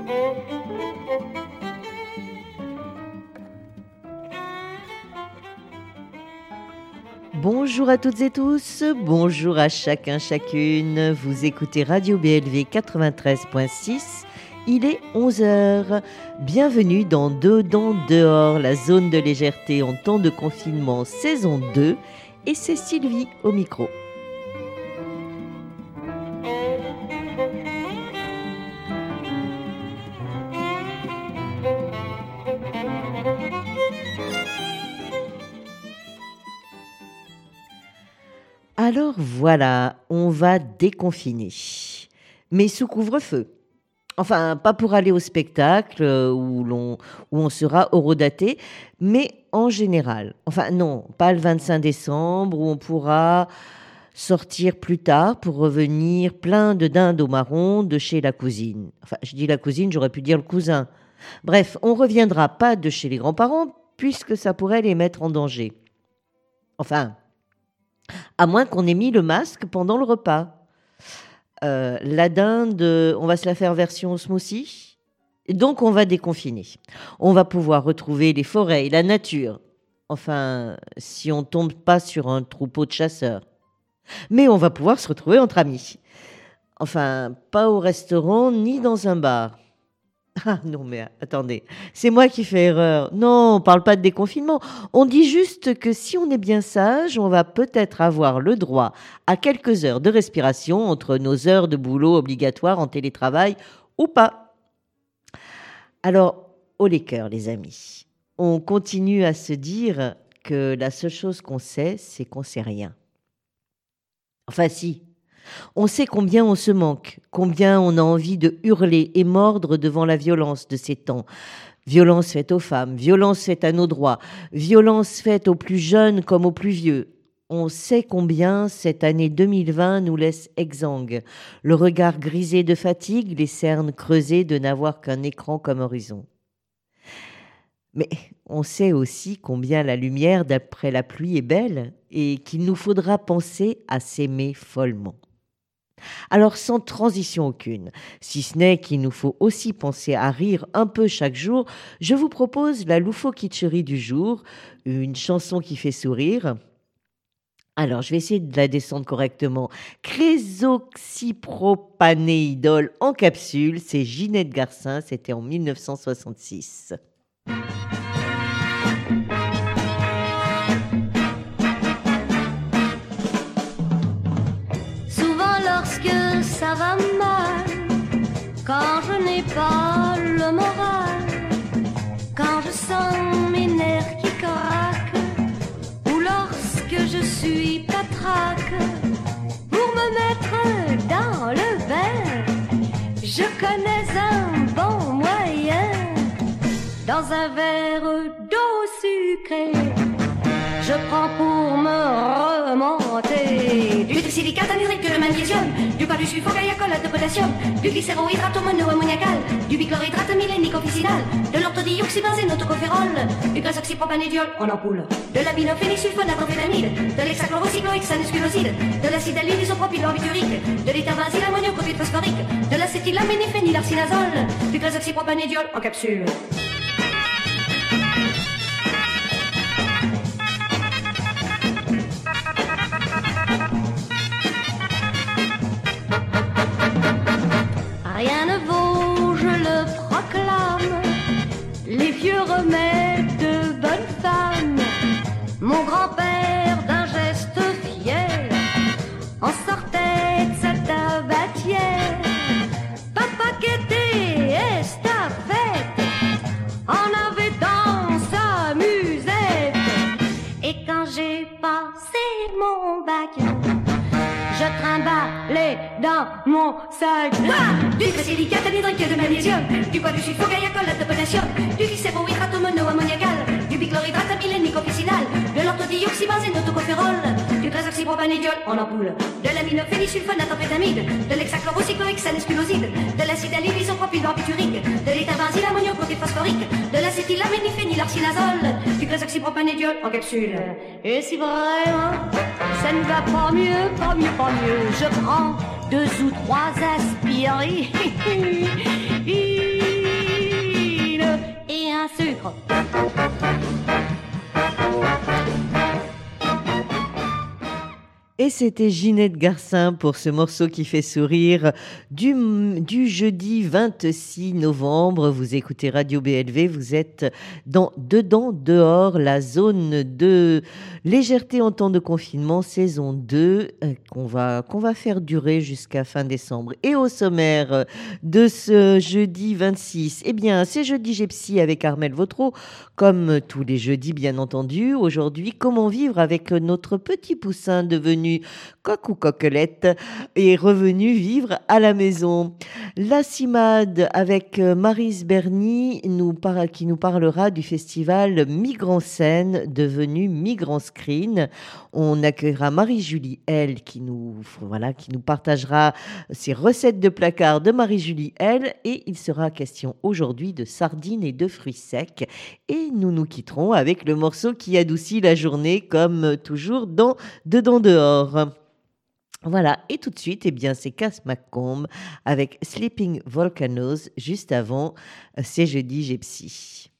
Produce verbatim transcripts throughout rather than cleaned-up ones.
Bonjour à toutes et tous, bonjour à chacun, chacune. Vous écoutez Radio B L V quatre-vingt-treize virgule six. Il est onze heures. Bienvenue dans Dedans Dehors, la zone de légèreté en temps de confinement saison deux. Et c'est Sylvie au micro. Alors voilà, on va déconfiner, mais sous couvre-feu. Enfin, pas pour aller au spectacle où, l'on, où on sera horodaté, mais en général. Enfin non, pas le vingt-cinq décembre où on pourra sortir plus tard pour revenir plein de dindes au marron de chez la cousine. Enfin, je dis la cousine, j'aurais pu dire le cousin. Bref, on ne reviendra pas de chez les grands-parents puisque ça pourrait les mettre en danger. Enfin... à moins qu'on ait mis le masque pendant le repas. Euh, la dinde, on va se la faire version smoothie. Donc, on va déconfiner. On va pouvoir retrouver les forêts et la nature. Enfin, si on ne tombe pas sur un troupeau de chasseurs. Mais on va pouvoir se retrouver entre amis. Enfin, pas au restaurant ni dans un bar. Ah non, mais attendez, c'est moi qui fais erreur. Non, on parle pas de déconfinement. On dit juste que si on est bien sage, on va peut-être avoir le droit à quelques heures de respiration entre nos heures de boulot obligatoires en télétravail ou pas. Alors, haut les cœurs, les amis. On continue à se dire que la seule chose qu'on sait, c'est qu'on sait rien. Enfin, si. On sait combien on se manque, combien on a envie de hurler et mordre devant la violence de ces temps. Violence faite aux femmes, violence faite à nos droits, violence faite aux plus jeunes comme aux plus vieux. On sait combien cette année deux mille vingt nous laisse exsangues, le regard grisé de fatigue, les cernes creusées de n'avoir qu'un écran comme horizon. Mais on sait aussi combien la lumière d'après la pluie est belle et qu'il nous faudra penser à s'aimer follement. Alors sans transition aucune, si ce n'est qu'il nous faut aussi penser à rire un peu chaque jour, je vous propose la loufoquitcherie du jour, une chanson qui fait sourire. Alors je vais essayer de la descendre correctement. Crésoxypropanéidol en capsule, c'est Ginette Garcin, c'était en mille neuf cent soixante-six. Lorsque ça va mal, quand je n'ai pas le moral, quand je sens mes nerfs qui craquent, ou lorsque je suis patraque, pour me mettre dans le bain, je connais un bon moyen. Dans un verre d'eau sucrée, je prends pour me remonter du silicate anhydrique de magnésium, du pas du sulfogaillacolate de potassium, du glycérohydrate monoammoniacal, du bichlorhydrate mylénique officinal, de l'orthodioxybenzène autocophérol, du grasoxypropanédiol en ampoule, de l'aminophénylsulfonatrofénamide, de l'hexachlorocyclohexane sculoside, de l'acide allylisopropyl barbiturique, de l'étherbenzyl ammoniochloride phosphorique, de l'acétylaménéphénylarsinazole, du grasoxypropanédiol en capsule. Rien ne vaut, je le proclame, les vieux remèdes de bonne femme. Mon grand-père d'un geste fier en sortait de sa tabatière. Papa qu'était estafette en avait dans sa musette. Et quand j'ai passé mon bac, je trimballais dans mon sac. Ah, du silicate anhydrique de magnésium, du poids du sulfogaillacolate de potassium, du glycérohydrate monoammoniacal, du bichlorhydrate mylénique officinal, de l'orthodioxybenzène autocophérol, du grasoxypropanédiol en ampoule, de l'aminophénylsulfonatrofétamide, de l'hexachlorocyclohexane sculoside, de l'acide allylisopropyl barbiturique, de l'étherbenzyl ammoniochloride phosphorique, de l'acétylaménéphénylarsinazole, du grasoxypropanédiol en capsule. Et si vraiment ça ne va pas mieux, pas mieux, pas mieux, je prends deux ou trois aspirines. sucre. Et c'était Ginette Garcin pour ce morceau qui fait sourire du, du jeudi vingt-six novembre. Vous écoutez Radio B L V, vous êtes dans Dedans, Dehors, la zone de légèreté en temps de confinement, saison deux, euh, qu'on va, qu'on va faire durer jusqu'à fin décembre. Et au sommaire de ce jeudi vingt-six, eh bien, c'est Jeudi Gypsy avec Armelle Vautreau, comme tous les jeudis bien entendu. Aujourd'hui, comment vivre avec notre petit poussin devenu coq ou coquelette est revenu vivre à la maison. La Cimade avec Maryse Berny nous par... qui nous parlera du festival Migrant Scène devenu Migrant Screen. On accueillera Marie-Julie L qui nous, voilà, qui nous partagera ses recettes de placard de Marie-Julie L et il sera question aujourd'hui de sardines et de fruits secs. Et nous nous quitterons avec le morceau qui adoucit la journée comme toujours dans Dedans Dehors. Voilà, et tout de suite, eh bien, c'est Cass McComb avec Sleeping Volcanoes. Juste avant, c'est Jeudi Gypsy.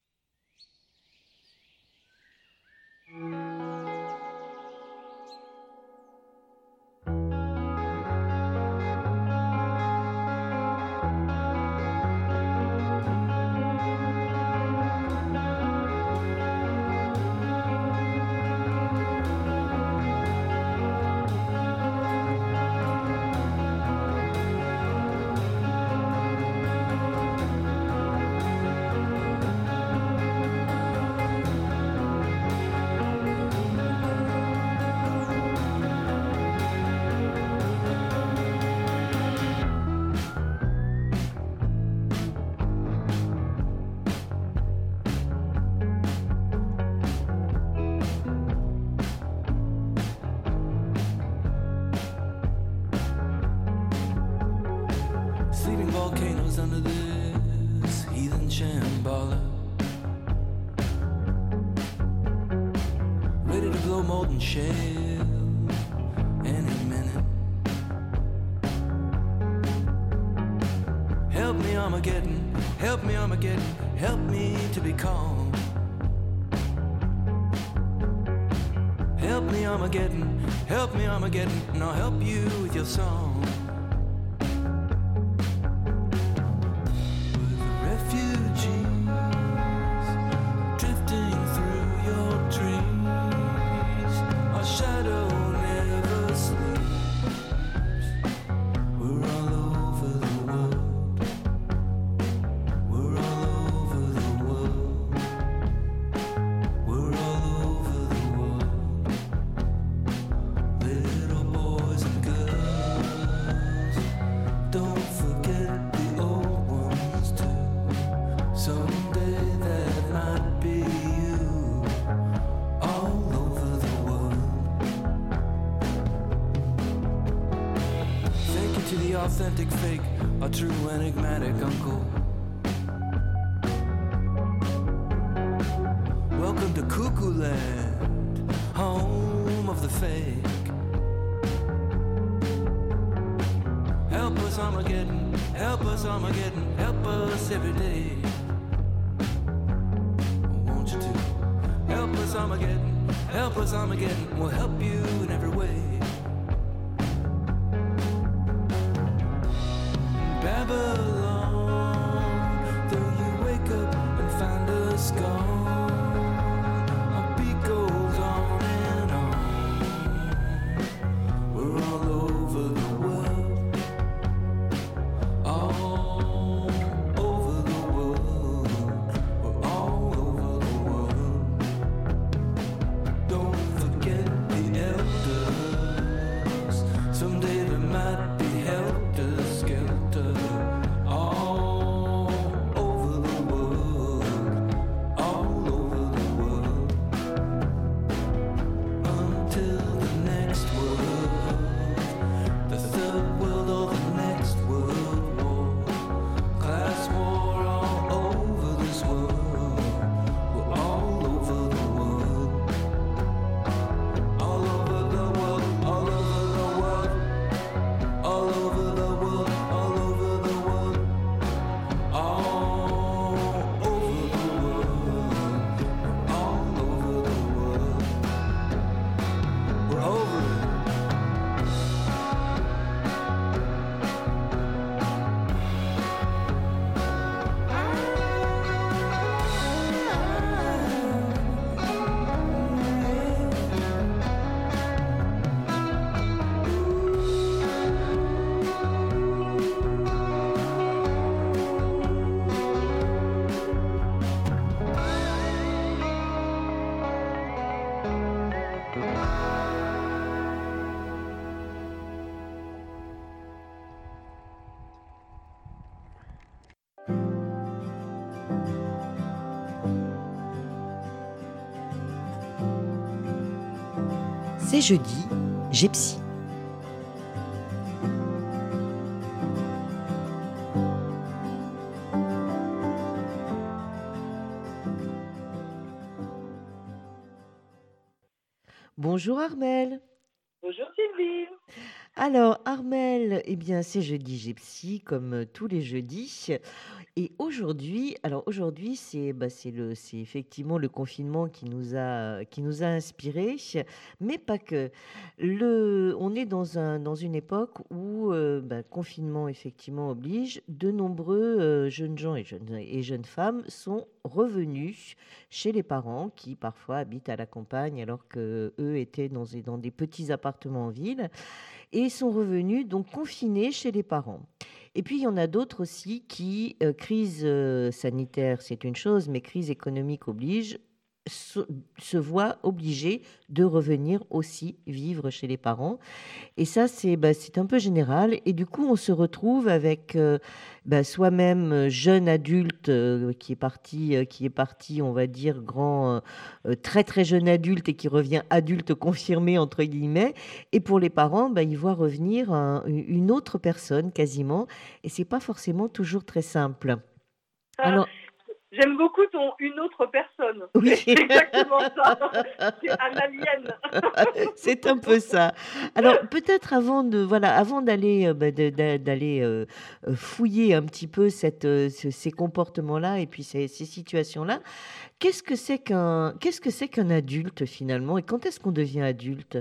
Authentic fake, a true enigmatic uncle. Welcome to Cuckoo Land, home of the fake. Help us Armageddon, help us Armageddon, help us every day. Won't you to help us Armageddon, help us Armageddon, we'll help you in every way. Babylon, though you wake up and find us gone, our beat goes on and on. We're all over the world, all over the world, we're all over the world. Don't forget the elders, someday there might be helter-skelter. All over the world, all C'est jeudi, j'ai psy. Bonjour Armelle. Bonjour Sylvie. Alors Armelle, eh bien c'est jeudi, j'ai psy comme euh, tous les jeudis. Et aujourd'hui, alors aujourd'hui c'est bah, c'est le c'est effectivement le confinement qui nous a qui nous a inspirés, mais pas que. Le on est dans un dans une époque où euh, bah, confinement effectivement oblige, de nombreux euh, jeunes gens et jeunes et jeunes femmes sont revenus chez les parents qui parfois habitent à la campagne alors que eux étaient dans des, dans des petits appartements en ville et sont revenus donc confinés chez les parents. Et puis il y en a d'autres aussi qui, euh, crise euh, sanitaire c'est une chose, mais crise économique oblige, se, se voient obligés de revenir aussi vivre chez les parents. Et ça, c'est bah, c'est un peu général. Et du coup, on se retrouve avec euh, bah, soi-même euh, jeune adulte euh, qui est parti, euh, qui est parti, on va dire, grand, euh, euh, très très jeune adulte et qui revient adulte confirmé, entre guillemets. Et pour les parents, bah, ils voient revenir un- une autre personne quasiment. Et c'est pas forcément toujours très simple. Ah, Alors, J'aime beaucoup ton une autre personne. oui. C'est exactement ça. C'est un alien. C'est un peu ça. Alors peut-être avant de voilà, avant d'aller euh, bah, de- d'a- d'aller euh, euh, fouiller un petit peu cette, euh, ce- ces comportements-là et puis ces, ces situations-là, qu'est-ce que c'est qu'un qu'est-ce que c'est qu'un adulte finalement et quand est-ce qu'on devient adulte?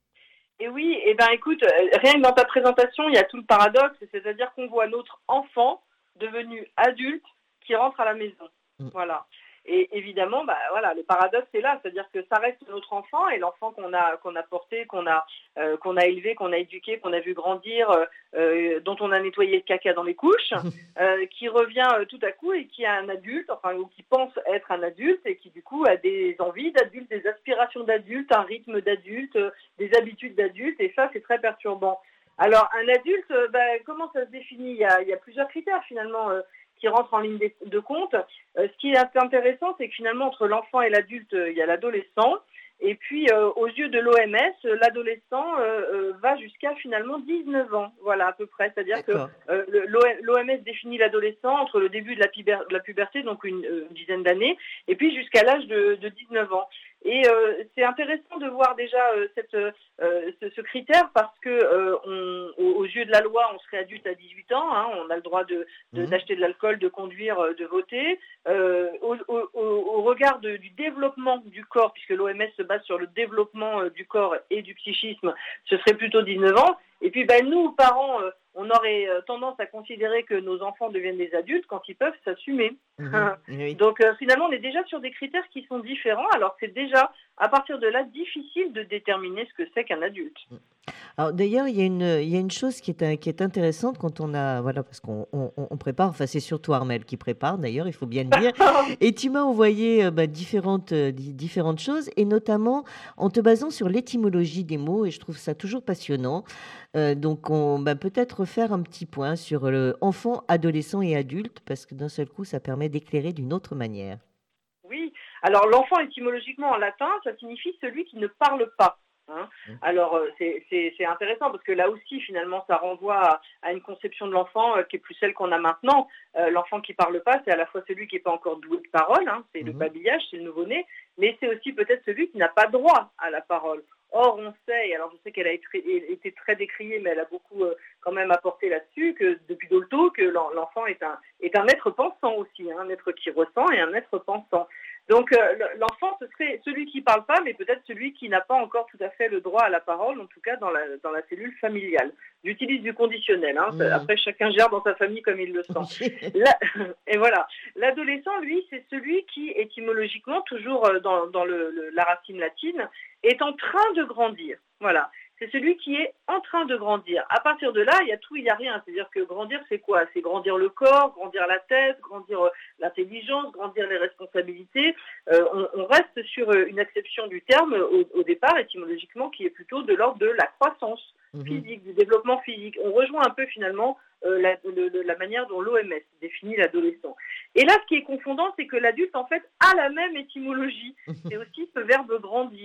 Et oui, et ben écoute, euh, rien que dans ta présentation, il y a tout le paradoxe, c'est-à-dire qu'on voit notre enfant devenu adulte qui rentre à la maison. Mm. Voilà. Et évidemment, bah voilà, le paradoxe est là, c'est-à-dire que ça reste notre enfant et l'enfant qu'on a qu'on a porté, qu'on a euh, qu'on a élevé, qu'on a éduqué, qu'on a vu grandir, euh, euh, dont on a nettoyé le caca dans les couches, euh, qui revient euh, tout à coup et qui est un adulte, enfin ou qui pense être un adulte et qui du coup a des envies d'adulte, des aspirations d'adulte, un rythme d'adulte, euh, des habitudes d'adulte, et ça c'est très perturbant. Alors un adulte, euh, bah, comment ça se définit? Il y a, il y a plusieurs critères finalement. Euh, qui rentrent en ligne de, de compte. Euh, ce qui est intéressant, c'est que finalement, entre l'enfant et l'adulte, euh, il y a l'adolescent. Et puis, euh, aux yeux de l'O M S, euh, l'adolescent euh, euh, va jusqu'à finalement dix-neuf ans, voilà, à peu près. C'est-à-dire que D'accord. euh, le- l'O M S définit l'adolescent entre le début de la, puber- de la puberté, donc une, euh, une dizaine d'années, et puis jusqu'à l'âge de, de dix-neuf ans. Et euh, c'est intéressant de voir déjà euh, cette, euh, ce, ce critère parce que euh, on, aux, aux yeux de la loi, on serait adulte à dix-huit ans, hein, on a le droit de, de, Mhm. d'acheter de l'alcool, de conduire, euh, de voter. Euh, au, au, au regard de, du développement du corps, puisque l'O M S se base sur le développement euh, du corps et du psychisme, ce serait plutôt dix-neuf ans. Et puis ben, nous, parents, euh, on aurait euh, tendance à considérer que nos enfants deviennent des adultes quand ils peuvent s'assumer. Mhm. Oui. Donc euh, finalement, on est déjà sur des critères qui sont différents, alors c'est déjà, à partir de là, difficile de déterminer ce que c'est qu'un adulte. Alors d'ailleurs, il y a une, il y a une chose qui est, un- qui est intéressante quand on a, voilà, parce qu'on on, on prépare, enfin c'est surtout Armelle qui prépare d'ailleurs, il faut bien le dire, et tu m'as envoyé euh, bah, différentes, euh, di- différentes choses, et notamment en te basant sur l'étymologie des mots, et je trouve ça toujours passionnant. Euh, donc on bah, peut-être refaire un petit point sur le enfant, adolescent et adulte, parce que d'un seul coup, ça permet d'éclairer d'une autre manière. Oui, alors l'enfant étymologiquement en latin, ça signifie celui qui ne parle pas. Hein. Mmh. Alors euh, c'est, c'est, c'est intéressant parce que là aussi finalement ça renvoie à, à une conception de l'enfant euh, qui est plus celle qu'on a maintenant. Euh, l'enfant qui parle pas, c'est à la fois celui qui n'est pas encore doué de parole, hein, c'est le Mhm. babillage, c'est le nouveau-né, mais c'est aussi peut-être celui qui n'a pas droit à la parole. Or on sait, et alors je sais qu'elle a été, été très décriée, mais elle a beaucoup euh, quand même apporté là-dessus, que depuis Dolto, que l'en- l'enfant est un, est un être pensant aussi, hein, un être qui ressent et un être pensant. Donc euh, le- l'enfant, ce serait celui qui parle pas, mais peut-être celui qui n'a pas encore tout à fait le droit à la parole, en tout cas dans la, dans la cellule familiale. J'utilise du conditionnel, hein, Mhm. après chacun gère dans sa famille comme il le sent. Là, et voilà, l'adolescent, lui, c'est celui qui, étymologiquement, toujours euh, dans, dans le, le- la racine latine, est en train de grandir. Voilà. C'est celui qui est en train de grandir. À partir de là, il y a tout, il y a rien. C'est-à-dire que grandir, c'est quoi? C'est grandir le corps, grandir la tête, grandir euh, l'intelligence, grandir les responsabilités. Euh, on, on reste sur euh, une acception du terme au, au départ, étymologiquement, qui est plutôt de l'ordre de la croissance Mhm. physique, du développement physique. On rejoint un peu finalement euh, la, le- le- la manière dont l'O M S définit l'adolescent. Et là, ce qui est confondant, c'est que l'adulte, en fait, a la même étymologie. C'est aussi ce verbe grandir.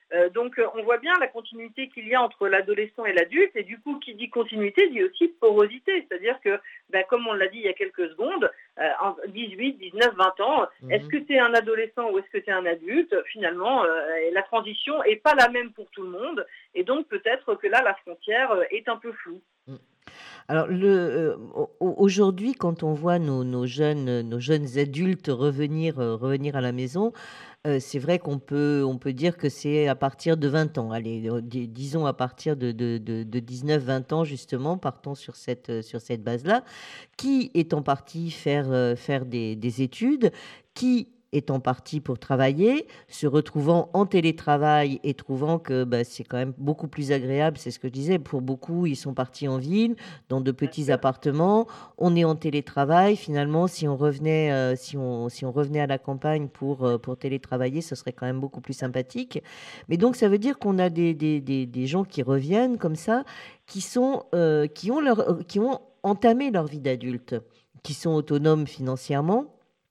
Euh, donc euh, on voit bien la continuité qu'il y a entre l'adolescent et l'adulte, et du coup qui dit continuité dit aussi porosité, c'est-à-dire que ben, comme on l'a dit il y a quelques secondes, euh, en dix-huit, dix-neuf, vingt ans, Mhm. est-ce que tu es un adolescent ou est-ce que tu es un adulte? Finalement, euh, la transition est pas la même pour tout le monde, et donc peut-être que là la frontière euh, est un peu floue. Alors, le, euh, au- au- aujourd'hui, quand on voit nos, nos jeunes, nos jeunes adultes revenir, euh, revenir à la maison, euh, c'est vrai qu'on peut, on peut dire que c'est à partir de vingt ans. Allez, euh, dis- disons à partir de, de, de, de dix-neuf vingt ans, justement, partons sur cette, euh, sur cette base-là, qui est en partie faire, euh, faire des, des études, qui est en partie pour travailler, se retrouvant en télétravail et trouvant que bah, c'est quand même beaucoup plus agréable, c'est ce que je disais, pour beaucoup, ils sont partis en ville, dans de Bien petits sûr. appartements, on est en télétravail, finalement, si on revenait, euh, si on, si on revenait à la campagne pour, euh, pour télétravailler, ce serait quand même beaucoup plus sympathique. Mais donc, ça veut dire qu'on a des, des, des, des gens qui reviennent comme ça, qui, sont, euh, qui, ont leur, euh, qui ont entamé leur vie d'adulte, qui sont autonomes financièrement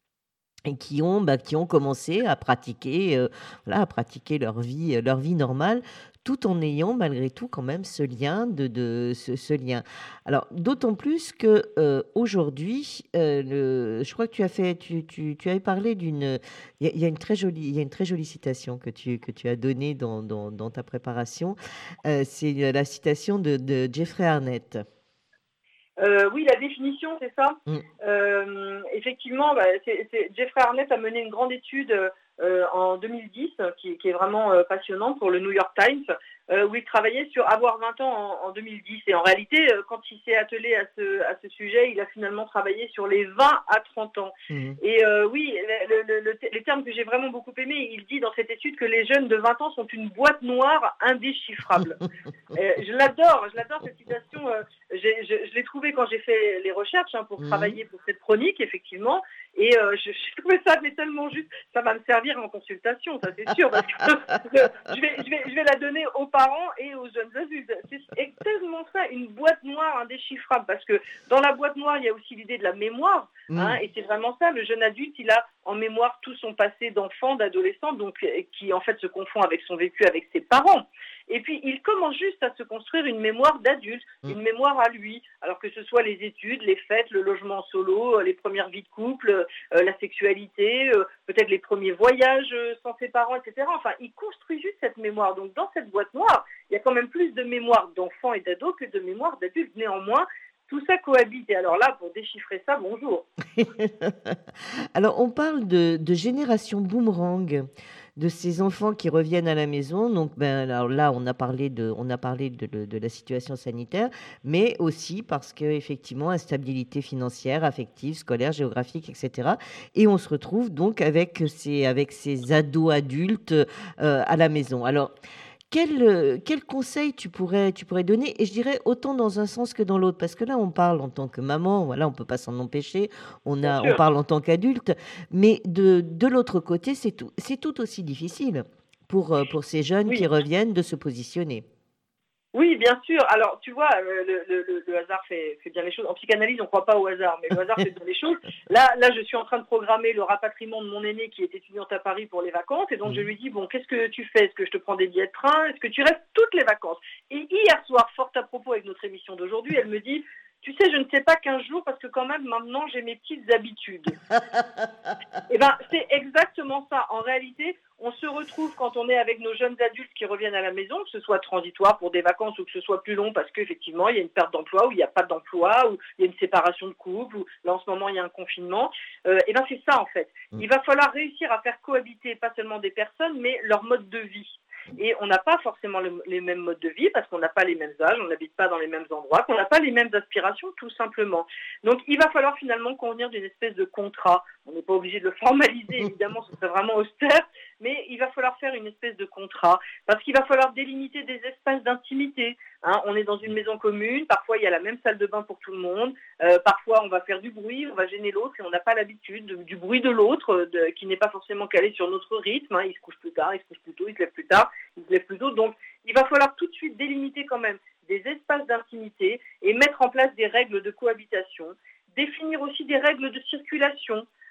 et qui ont, bah, qui ont commencé à pratiquer, euh, voilà, à pratiquer leur vie, euh, leur vie normale, tout en ayant malgré tout quand même ce lien de, de ce, ce lien. Alors d'autant plus que euh, aujourd'hui, euh, le- je crois que tu as fait, tu, tu, tu avais parlé d'une, il y, a il y a une très jolie, il y a une très jolie citation que tu que tu as donnée dans, dans, dans ta préparation. Euh, c'est la citation de, de Jeffrey Arnett. Euh, oui, la définition, c'est ça. Mm. Euh, effectivement, bah, c'est, c'est, Jeffrey Arnett a mené une grande étude euh, en deux mille dix qui, qui est vraiment euh, passionnante pour le New York Times, euh, où il travaillait sur avoir vingt ans en, en deux mille dix. Et en réalité, euh, quand il s'est attelé à ce, à ce sujet, il a finalement travaillé sur les vingt à trente ans. Mhm. Et euh, oui, le, le, le, les termes que j'ai vraiment beaucoup aimés, il dit dans cette étude que les jeunes de vingt ans sont une boîte noire indéchiffrable. Euh, je l'adore, je l'adore cette citation. Euh, j'ai, je, je l'ai trouvée quand j'ai fait les recherches hein, pour Mhm. travailler pour cette chronique, effectivement. Et euh, je, je trouvais ça mais tellement juste. Ça va me servir en consultation, ça c'est sûr. Parce que je, je, vais, je, vais, je vais la donner aux parents et aux jeunes adultes. C'est exactement ça, une boîte noire indéchiffrable. Parce que dans la boîte noire, il y a aussi l'idée de la mémoire. Hein, Mm. et c'est vraiment ça, le jeune adulte, il a en mémoire tout son passé d'enfant, d'adolescent, donc euh, qui en fait se confond avec son vécu avec ses parents. Et puis il commence juste à se construire une mémoire d'adulte, Mm. une mémoire à lui, alors que ce soit les études, les fêtes, le logement en solo, euh, les premières vies de couple, euh, la sexualité, euh, peut-être les premiers voyages euh, sans ses parents, et cetera. Enfin, il construit juste cette mémoire. Donc dans cette boîte noire, il y a quand même plus de mémoire d'enfants et d'ados que de mémoire d'adultes. Néanmoins, tout ça cohabite. Et alors là, pour déchiffrer ça, bonjour. Alors, on parle de, de génération boomerang, de ces enfants qui reviennent à la maison. Donc, ben, alors là, on a parlé de, on a parlé de, de- de la situation sanitaire, mais aussi parce que effectivement, instabilité financière, affective, scolaire, géographique, et cetera. Et on se retrouve donc avec ces, avec ces ados adultes euh, à la maison. Alors, quel, euh, quel conseil tu pourrais, tu pourrais donner? Et je dirais autant dans un sens que dans l'autre, parce que là, on parle en tant que maman, voilà, on peut pas s'en empêcher, on Bien a, on sûr. parle en tant qu'adulte, mais de, de l'autre côté, c'est tout, c'est tout aussi difficile pour, euh, pour ces jeunes qui Oui. reviennent de se positionner. Oui, bien sûr. Alors, tu vois, euh, le, le, le, le hasard fait, fait bien les choses. En psychanalyse, on ne croit pas au hasard, mais le hasard fait bien les choses. Là, là, je suis en train de programmer le rapatriement de mon aîné qui est étudiante à Paris pour les vacances. Et donc, je Mhm. lui dis, bon, qu'est-ce que tu fais? Est-ce que je te prends des billets de train? Est-ce que tu restes toutes les vacances? Et hier soir, fort à propos avec notre émission d'aujourd'hui, elle me dit, tu sais, je ne sais pas quinze jours parce que quand même, maintenant, j'ai mes petites habitudes. Eh ben, c'est exactement ça. En réalité, on se retrouve quand on est avec nos jeunes adultes qui reviennent à la maison, que ce soit transitoire pour des vacances ou que ce soit plus long parce qu'effectivement, il y a une perte d'emploi ou il n'y a pas d'emploi ou il y a une séparation de couple ou là, en ce moment, il y a un confinement. Euh, eh ben, c'est ça, en fait. Il va falloir réussir à faire cohabiter pas seulement des personnes, mais leur mode de vie. Et on n'a pas forcément le, les mêmes modes de vie parce qu'on n'a pas les mêmes âges, on n'habite pas dans les mêmes endroits, qu'on n'a pas les mêmes aspirations tout simplement. Donc il va falloir finalement convenir d'une espèce de contrat. On n'est pas obligé de le formaliser évidemment, ce serait vraiment austère, mais il va falloir faire une espèce de contrat parce qu'il va falloir délimiter des espaces d'intimité. Hein, on est dans une maison commune, parfois il y a la même salle de bain pour tout le monde, euh, parfois on va faire du bruit, on va gêner l'autre et on n'a pas l'habitude de, du bruit de l'autre de, qui n'est pas forcément calé sur notre rythme. Hein, il se couche plus tard, il se couche plus tôt, il se lève plus tard, il se lève plus tôt. Donc il va falloir tout de suite délimiter quand même des espaces d'intimité et mettre en place des règles de cohabitation, définir aussi des règles de circulation.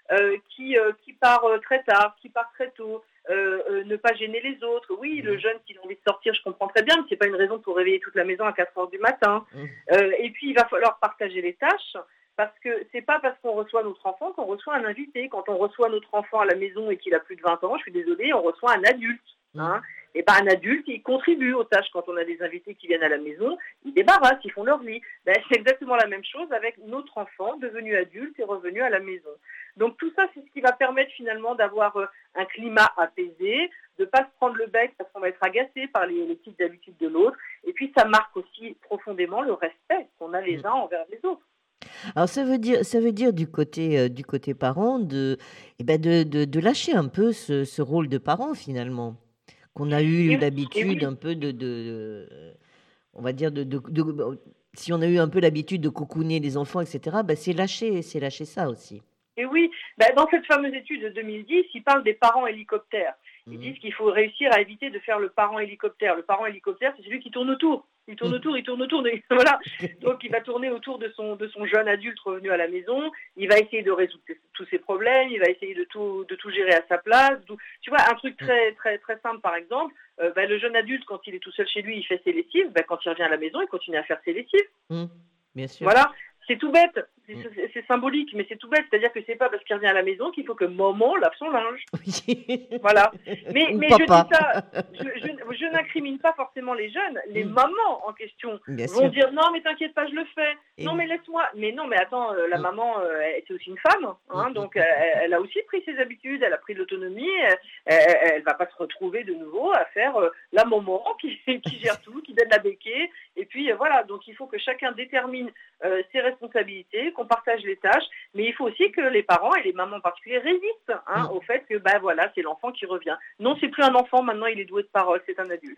euh, qui, euh, qui part euh, très tard, qui part très tôt, euh, euh, ne pas gêner les autres. Oui, le jeune, s'il a envie de sortir, je comprends très bien, mais c'est pas une raison pour réveiller toute la maison à quatre heures du matin. Mmh. Euh, et puis, il va falloir partager les tâches. Parce que c'est pas parce qu'on reçoit notre enfant qu'on reçoit un invité. Quand on reçoit notre enfant à la maison et qu'il a plus de vingt ans, je suis désolée, on reçoit un adulte. Hein. Mmh. Et pas un adulte, il contribue aux tâches. Quand on a des invités qui viennent à la maison, ils débarrassent, ils font leur vie. Ben, c'est exactement la même chose avec notre enfant devenu adulte et revenu à la maison. Donc tout ça, c'est ce qui va permettre finalement d'avoir euh, un climat apaisé, de pas se prendre le bec parce qu'on va être agacé par les, les petites habitudes de l'autre. Et puis ça marque aussi profondément le respect qu'on a les uns envers les autres. Alors ça veut dire, ça veut dire du côté, euh, du côté parent de, eh ben de, de, de lâcher un peu ce, ce rôle de parent finalement, qu'on a eu Et, et l'habitude oui, un peu de, de, euh, on va dire de, de, de- si on a eu un peu l'habitude de cocooner les enfants, et cetera, ben c'est lâcher, c'est lâcher ça aussi. et oui, ben, dans cette fameuse étude de deux mille dix, ils parlent des parents hélicoptères. Ils Mhm. disent qu'il faut réussir à éviter de faire le parent hélicoptère. Le parent hélicoptère, c'est celui qui tourne autour. Il tourne Mhm. autour, il tourne autour. Voilà. Donc il va tourner autour de son, de son jeune adulte revenu à la maison. Il va essayer de résoudre t- tous ses problèmes. Il va essayer de tout, de tout gérer à sa place. Tout- Tu vois, un truc très, très, très simple par exemple. euh, ben, le jeune adulte, quand il est tout seul chez lui, il fait ses lessives. Ben, quand il revient à la maison, il continue à faire ses lessives. Mhm. Bien sûr. Voilà, c'est tout bête, c'est, Mm. c'est- c'est symbolique, mais c'est tout bête. C'est-à-dire que c'est pas parce qu'il revient à la maison qu'il faut que maman lave son linge. Oui. Voilà. Mais, Ou mais je papa. dis ça, je, je, je n'incrimine pas forcément les jeunes. Les Mm. mamans en question Bien vont sûr. dire non, mais t'inquiète pas, je le fais. Et Non, oui. mais laisse-moi. Mais non, mais attends, euh, la Mm. maman, euh, elle- c'est aussi une femme, hein, Mm, donc mm, elle, elle a aussi pris ses habitudes, elle a pris de l'autonomie. Elle, elle, elle va pas se retrouver de nouveau à faire euh, la maman qui, qui gère tout, qui donne la béquille. Et puis euh, voilà, donc il faut que chacun détermine euh, ses responsabilités, qu'on partage les tâches, mais il faut aussi que les parents et les mamans en particulier résistent hein, Mm. au fait que bah voilà, c'est l'enfant qui revient. Non, c'est plus un enfant, maintenant il est doué de parole, c'est un adulte.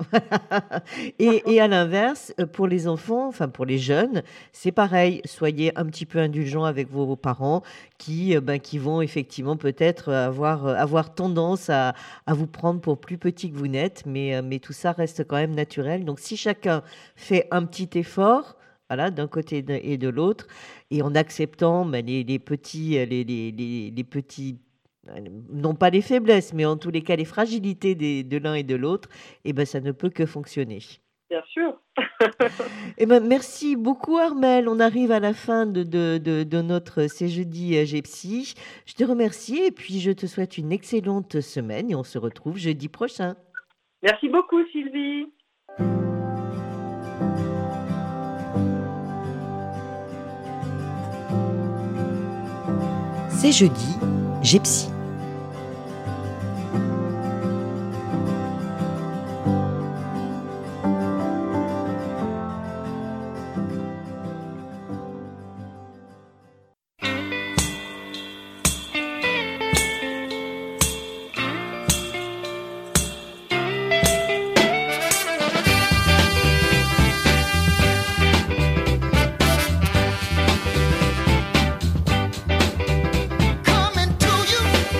Et, et à l'inverse, euh, pour les enfants, enfin pour les jeunes, c'est pareil. Soyez un petit peu indulgents avec vos parents qui, euh, ben, qui vont effectivement peut-être avoir, euh, avoir tendance à, à vous prendre pour plus petit que vous n'êtes, mais, euh, mais tout ça reste quand même naturel. Donc si chacun fait un petit effort, voilà, d'un côté et de et de l'autre, et en acceptant ben, les, les petits, euh, les, les, les, les petits, euh, non pas les faiblesses, mais en tous les cas les fragilités des- de l'un et de l'autre, et ben ça ne peut que fonctionner. Bien sûr. Eh ben, merci beaucoup Armel. On arrive à la fin de, de, de, de notre C'est jeudi euh, Gepsy. Je te remercie et puis je te souhaite une excellente semaine et on se retrouve jeudi prochain. Merci beaucoup Sylvie. C'est jeudi Gepsy. Coming to you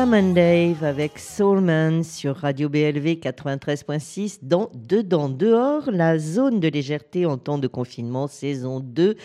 Sam and Dave avec Soulman sur Radio B L V quatre-vingt-treize point six dans Dedans Dehors, la zone de légèreté en temps de confinement, saison deux.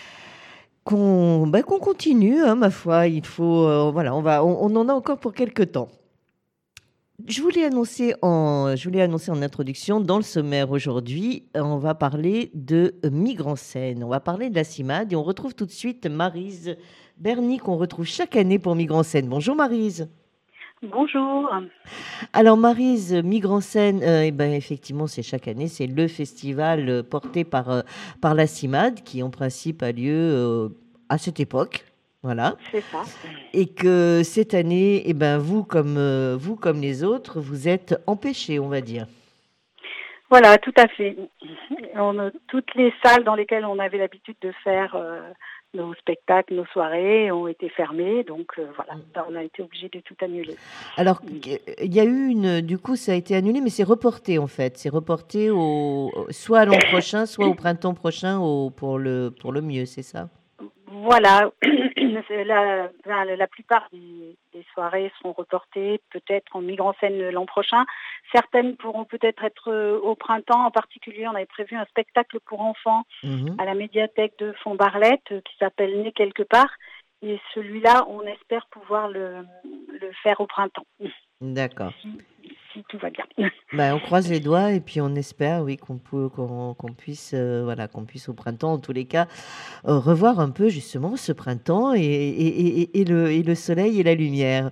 Qu'on, ben, qu'on continue, hein, ma foi. Il faut, euh, voilà, on va, on, on en a encore pour quelques temps. Je voulais annoncer en, je voulais annoncer en introduction, dans le sommaire aujourd'hui, on va parler de Migrancène. On va parler de la CIMAD et on retrouve tout de suite Maryse Berny qu'on retrouve chaque année pour Migrancène. Bonjour Maryse. Bonjour. Alors Maryse, Migrancène, euh, eh ben, effectivement c'est chaque année, c'est le festival euh, porté par, euh, par la CIMAD qui en principe a lieu euh, à cette époque. Voilà. C'est ça. Et que cette année, eh ben, vous, comme, euh, vous comme les autres, vous êtes empêchés, on va dire. Voilà, tout à fait. On, toutes les salles dans lesquelles on avait l'habitude de faire euh, nos spectacles, nos soirées ont été fermées. Donc euh, voilà, on a été obligé de tout annuler. Alors, il y a eu une... Du coup, ça a été annulé, mais c'est reporté en fait. C'est reporté au, soit à l'an prochain, soit au printemps prochain au, pour, le, pour le mieux, c'est ça ? Voilà, la, la, la plupart des, des soirées seront reportées, peut-être en Migrancène l'an prochain. Certaines pourront peut-être être euh, au printemps. En particulier, on avait prévu un spectacle pour enfants mmh. à la médiathèque de Font-Barlette euh, qui s'appelle Né quelque part. Et celui-là, on espère pouvoir le, le faire au printemps. D'accord. Si, si tout va bien. Ben, on croise les doigts et puis on espère, oui, qu'on peut, qu'on, qu'on puisse, euh, voilà, qu'on puisse au printemps, en tous les cas, euh, revoir un peu justement ce printemps et, et, et, et, le, et le soleil et la lumière.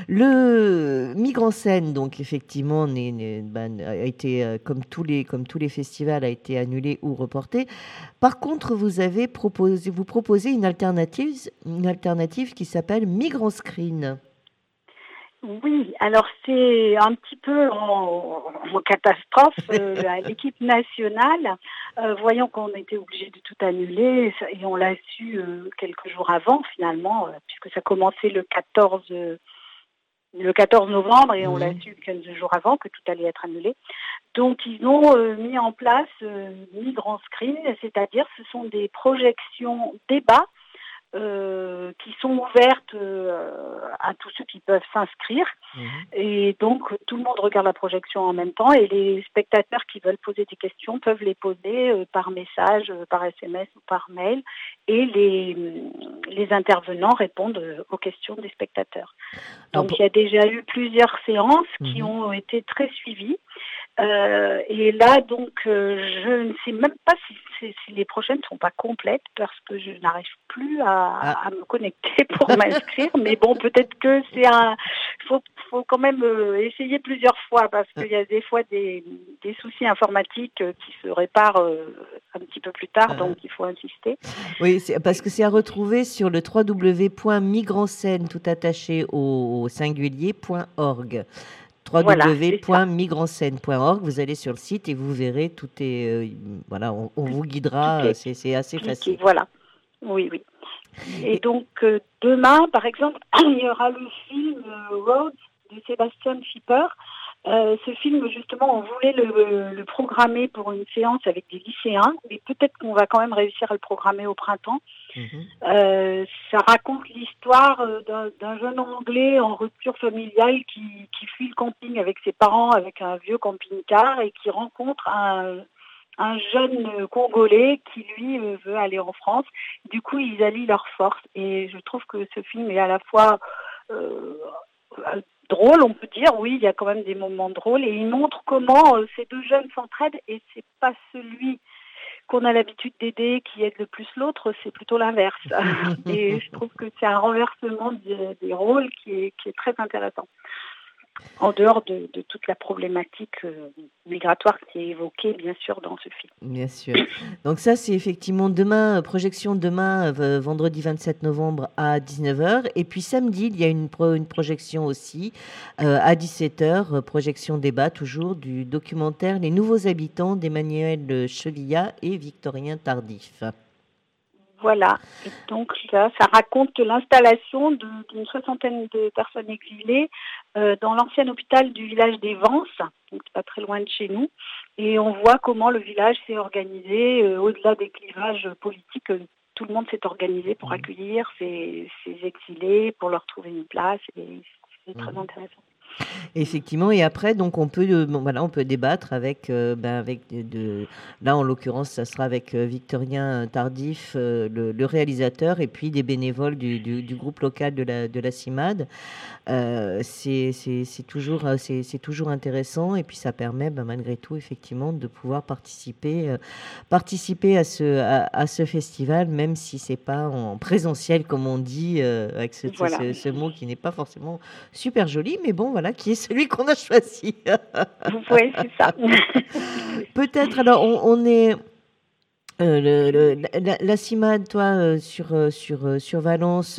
Le Migrancène, donc effectivement, n'est, n'est, ben, a été, euh, comme tous les, comme tous les festivals, a été annulé ou reporté. Par contre, vous avez proposé, vous proposez une alternative, une alternative qui s'appelle Migranscreen. Oui, alors c'est un petit peu en, en catastrophe. Euh, l'équipe nationale, euh, voyant qu'on était obligé de tout annuler, et on l'a su euh, quelques jours avant finalement, euh, puisque ça commençait le quatorze, euh, le quatorze novembre, et mmh. on l'a su quinze jours avant que tout allait être annulé. Donc ils ont euh, mis en place euh, Migranscreen, c'est-à-dire ce sont des projections débats Euh, qui sont ouvertes euh, à tous ceux qui peuvent s'inscrire. Mmh. Et donc, tout le monde regarde la projection en même temps et les spectateurs qui veulent poser des questions peuvent les poser euh, par message, euh, par S M S ou par mail. Et les, les intervenants répondent euh, aux questions des spectateurs. Donc, il y a déjà eu plusieurs séances mmh. qui ont été très suivies. Euh, et là, donc, euh, je ne sais même pas si, si, si les prochaines ne sont pas complètes parce que je n'arrive plus à, ah. à me connecter pour m'inscrire. Mais bon, peut-être que c'est un... Il faut, faut quand même euh, essayer plusieurs fois parce qu'il y a des fois des, des soucis informatiques euh, qui se réparent euh, un petit peu plus tard, donc il faut insister. Oui, c'est, parce que c'est à retrouver sur le w w w point migrancène tout attaché au singulier point org. w w w point migrancène point org, vous allez sur le site et vous verrez, tout est, euh, voilà, on, on vous guidera, est, c'est, c'est assez facile. Okay, voilà, oui, oui. Et, et donc, euh, demain, par exemple, il y aura le film euh, Road de Sébastien Schipper. Euh, ce film, justement, on voulait le, le programmer pour une séance avec des lycéens, mais peut-être qu'on va quand même réussir à le programmer au printemps. Mmh. Euh, ça raconte l'histoire d'un, d'un jeune Anglais en rupture familiale qui, qui fuit le camping avec ses parents, avec un vieux camping-car, et qui rencontre un, un jeune Congolais qui, lui, veut aller en France. Du coup, ils allient leurs forces. Et je trouve que ce film est à la fois... Euh, drôle, on peut dire, oui, il y a quand même des moments drôles, et il montre comment euh, ces deux jeunes s'entraident, et c'est pas celui qu'on a l'habitude d'aider qui aide le plus l'autre, c'est plutôt l'inverse. Et je trouve que c'est un renversement de, des rôles qui est, qui est très intéressant. En dehors de, de toute la problématique euh, migratoire qui est évoquée, bien sûr, dans ce film. Bien sûr. Donc ça, c'est effectivement demain, projection demain, euh, vendredi vingt-sept novembre à dix-neuf heures. Et puis samedi, il y a une, pro, une projection aussi euh, à dix-sept heures, projection débat toujours du documentaire Les Nouveaux Habitants d'Emmanuel Chevillat et Victorien Tardif. Voilà, et donc là, ça raconte l'installation de, d'une soixantaine de personnes exilées euh, dans l'ancien hôpital du village des Vances, donc pas très loin de chez nous, et on voit comment le village s'est organisé, euh, au-delà des clivages politiques, euh, tout le monde s'est organisé pour accueillir ces, ces exilés, pour leur trouver une place, et c'est très Mhm. intéressant. Effectivement, et après, donc on peut, euh, bon, voilà, on peut débattre avec, euh, ben, avec de, de- là en l'occurrence, ça sera avec euh, Victorien Tardif, euh, le, le réalisateur, et puis des bénévoles du, du- du groupe local de la, de la CIMAD. Euh, c'est c'est- c'est toujours, euh, c'est c'est toujours intéressant, et puis ça permet, ben, malgré tout, effectivement, de pouvoir participer, euh, participer à ce, à, à ce festival, même si c'est pas en présentiel, comme on dit, euh, avec ce, ce- Voilà. ce- ce mot qui n'est pas forcément super joli, mais bon, voilà, qui est celui qu'on a choisi. Oui, c'est ça. Peut-être, alors, on, on est. euh, le, le- la, la- la CIMAD, toi, euh, sur, euh, sur, euh, sur Valence,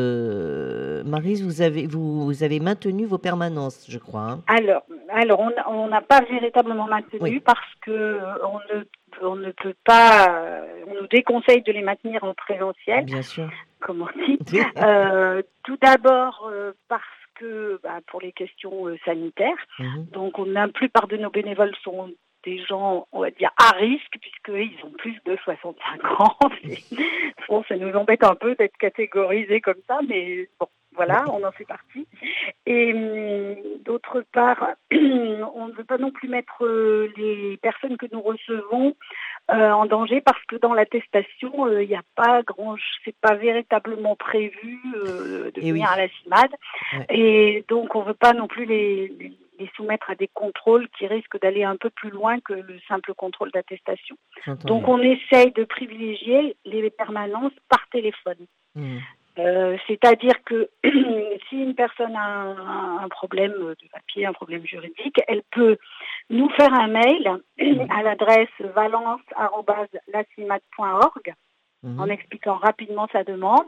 euh, Maryse, vous avez, vous, vous avez maintenu vos permanences, je crois. Hein. Alors, alors on n'a on n'a pas véritablement maintenu Oui. parce que euh, on ne, on ne peut pas, euh, on nous déconseille de les maintenir en présentiel, Bien sûr. comme on dit. Euh, tout d'abord euh, parce que bah, pour les questions euh, sanitaires, Mhm. donc on, la plupart de nos bénévoles sont des gens, on va dire, à risque, puisqu'ils ont plus de soixante-cinq ans. Et, bon, ça nous embête un peu d'être catégorisés comme ça, mais bon, voilà, on en fait partie. Et hum, d'autre part, on ne veut pas non plus mettre euh, les personnes que nous recevons euh, en danger parce que dans l'attestation, il n'y a pas grand, c'est pas véritablement prévu euh, de Et venir oui. à la CIMAD. Ouais. Et donc, on ne veut pas non plus les, les, les soumettre à des contrôles qui risquent d'aller un peu plus loin que le simple contrôle d'attestation. J'entends Donc, bien. on essaye de privilégier les permanences par téléphone. Mhm. Euh, c'est-à-dire que si une personne a un, un problème de papier, un problème juridique, elle peut nous faire un mail à l'adresse valence arobase lacimad point org Mhm. en expliquant rapidement sa demande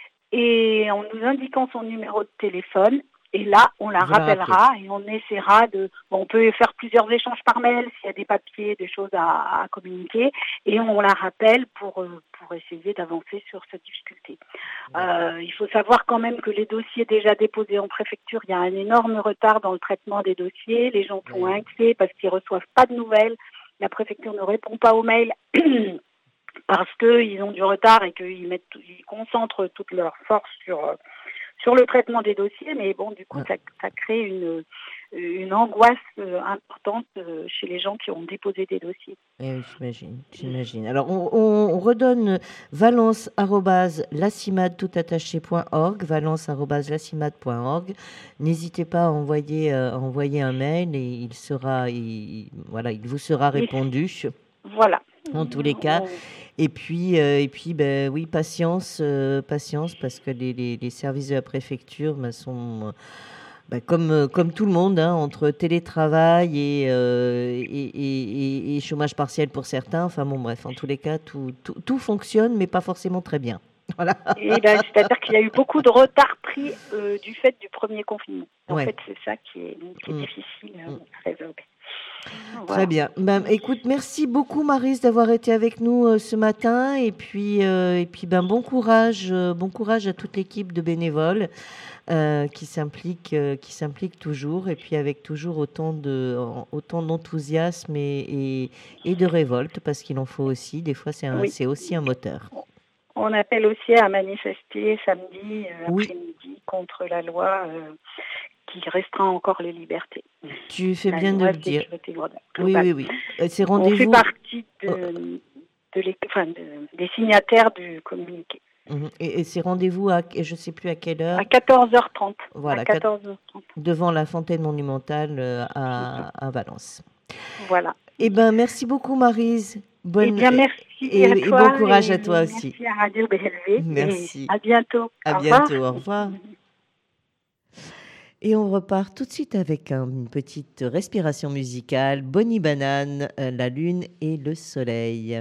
et en nous indiquant son numéro de téléphone. Et là, on la Vous la rappellera et on essaiera de... Bon, on peut faire plusieurs échanges par mail s'il y a des papiers, des choses à, à communiquer. Et on la rappelle pour, euh, pour essayer d'avancer sur cette difficulté. Euh, il faut savoir quand même que les dossiers déjà déposés en préfecture, il y a un énorme retard dans le traitement des dossiers. Les gens sont Oui. inquiets parce qu'ils ne reçoivent pas de nouvelles. La préfecture ne répond pas aux mails parce qu'ils ont du retard et qu'ils mettent, ils concentrent toute leur force sur... euh, sur le traitement des dossiers, mais bon, du coup, Ouais. ça, ça crée une, une angoisse euh, importante euh, chez les gens qui ont déposé des dossiers. Eh oui, j'imagine, j'imagine. Alors, on, on- on redonne valence arobase lacimad tout attaché point org, valence arobase lacimad point org. N'hésitez pas à envoyer, euh, à envoyer un mail et il sera, il, voilà, il vous sera Oui. répondu. Voilà. En tous les cas. On- Et puis, euh, et puis, ben oui, patience, euh, patience, parce que les, les, les services de la préfecture ben, sont, euh, ben, comme, euh, comme tout le monde, hein, entre télétravail et, euh, et, et- et- et chômage partiel pour certains. Enfin bon, bref, en tous les cas, tout, tout, tout fonctionne, mais pas forcément très bien. Voilà. Et ben, c'est-à-dire qu'il y a eu beaucoup de retard pris euh, du fait du premier confinement. En Ouais. fait, c'est ça qui est, qui est Mm. difficile euh, Mm. à résoudre. Très Voilà. bien. Ben, écoute, merci beaucoup, Maryse, d'avoir été avec nous euh, ce matin. Et puis, euh, et puis ben, bon courage, euh, bon courage à toute l'équipe de bénévoles euh, qui s'implique, euh, qui s'implique toujours, et puis avec toujours autant de, en- autant d'enthousiasme et, et, et de révolte, parce qu'il en faut aussi. Des fois, c'est un, Oui. c'est aussi un moteur. On appelle aussi à manifester samedi euh, Oui. après-midi contre la loi euh, qui restreint encore les libertés. Tu fais La bien de loi le dire. sécurité globale. Oui, oui, oui. Euh, Ces On fait rendez-vous. partie de, de l'é- enfin, de- des signataires du communiqué. Mhm. Et, et ces rendez-vous à, je ne sais plus à quelle heure, À quatorze heures trente. Voilà, À quatorze heures trente. devant la fontaine monumentale euh, à, à Valence. Voilà. Eh ben, merci beaucoup, Maryse. Bonne... Eh bien, merci et- à et toi. bon courage à et toi merci aussi. à Radio B L V. Merci. Et à bientôt. À Au revoir. bientôt. Au revoir. Et on repart tout de suite avec un- une petite respiration musicale. Bonnie Banane, euh, la lune et le soleil.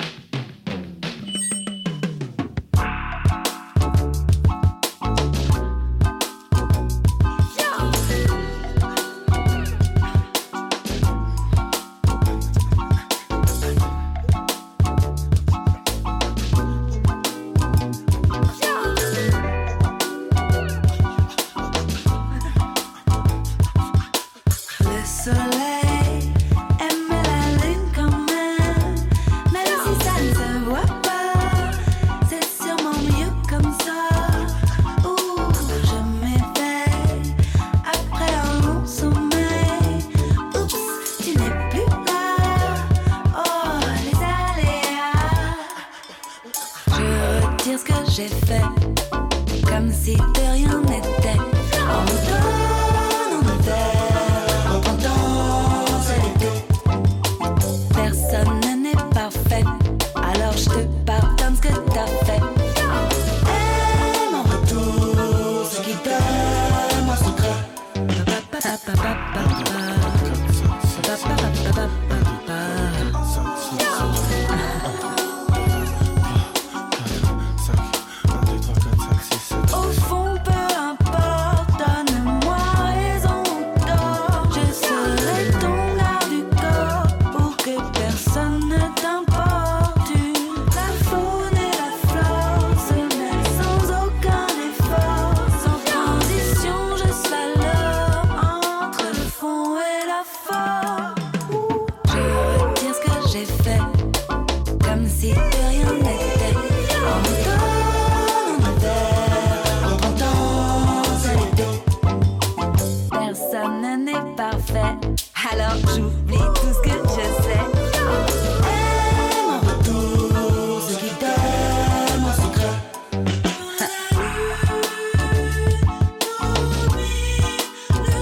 Le soleil aime la lune quand même, même si ça ne se voit pas, c'est sûrement mieux comme ça. Ouh, je m'éveille Au fond, peu importe, donne-moi raison ou tort. Je serai ton garde du corps pour que personne ne t'importune. La faune et la flore se mêlent sans aucun effort. Sans transition, je salore entre le fond et la forme. Je retire ce que j'ai fait, comme si de rien n'était. En automne, en hiver, en printemps, c'est l'été. Personne n'est parfait, alors j'oublie tout ce que je sais. Et mon retour, ce qui donne mon secret. Le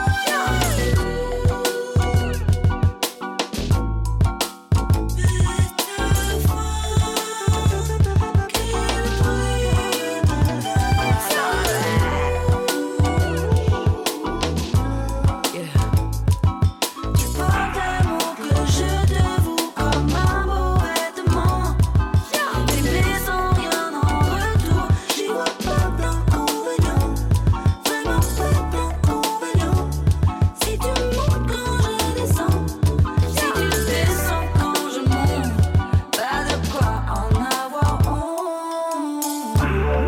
Tu portes l'amour que je te voue comme un beau vêtement. T'aimer sans rien en retour, j'y vois pas d'inconvénient. Vraiment pas d'inconvénient. Si tu montes quand je descends, si tu descends quand je monte, pas de quoi en avoir honte.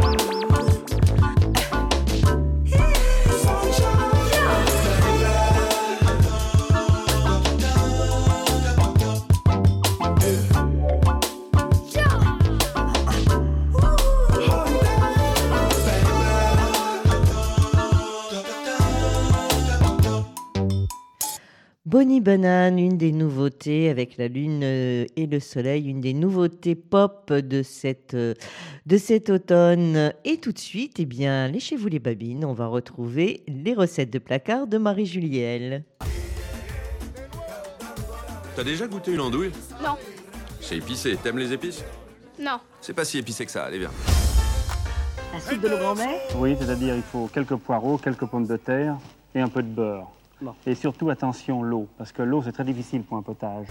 Bonnie Banane, une des nouveautés avec la lune euh, et le soleil, une des nouveautés pop de, cette, euh, de cet automne. Et tout de suite, eh bien, léchez-vous les babines, on va retrouver les recettes de placard de Marie-Julielle. T'as déjà goûté une andouille? Non, C'est épicé. T'aimes les épices? non. C'est pas si épicé que ça. Allez, viens. La soupe de nos grands-mères? Oui, c'est-à-dire il faut quelques poireaux, quelques pommes de terre et un peu de beurre. Bon. Et surtout, attention, l'eau, parce que l'eau, c'est très difficile pour un potage.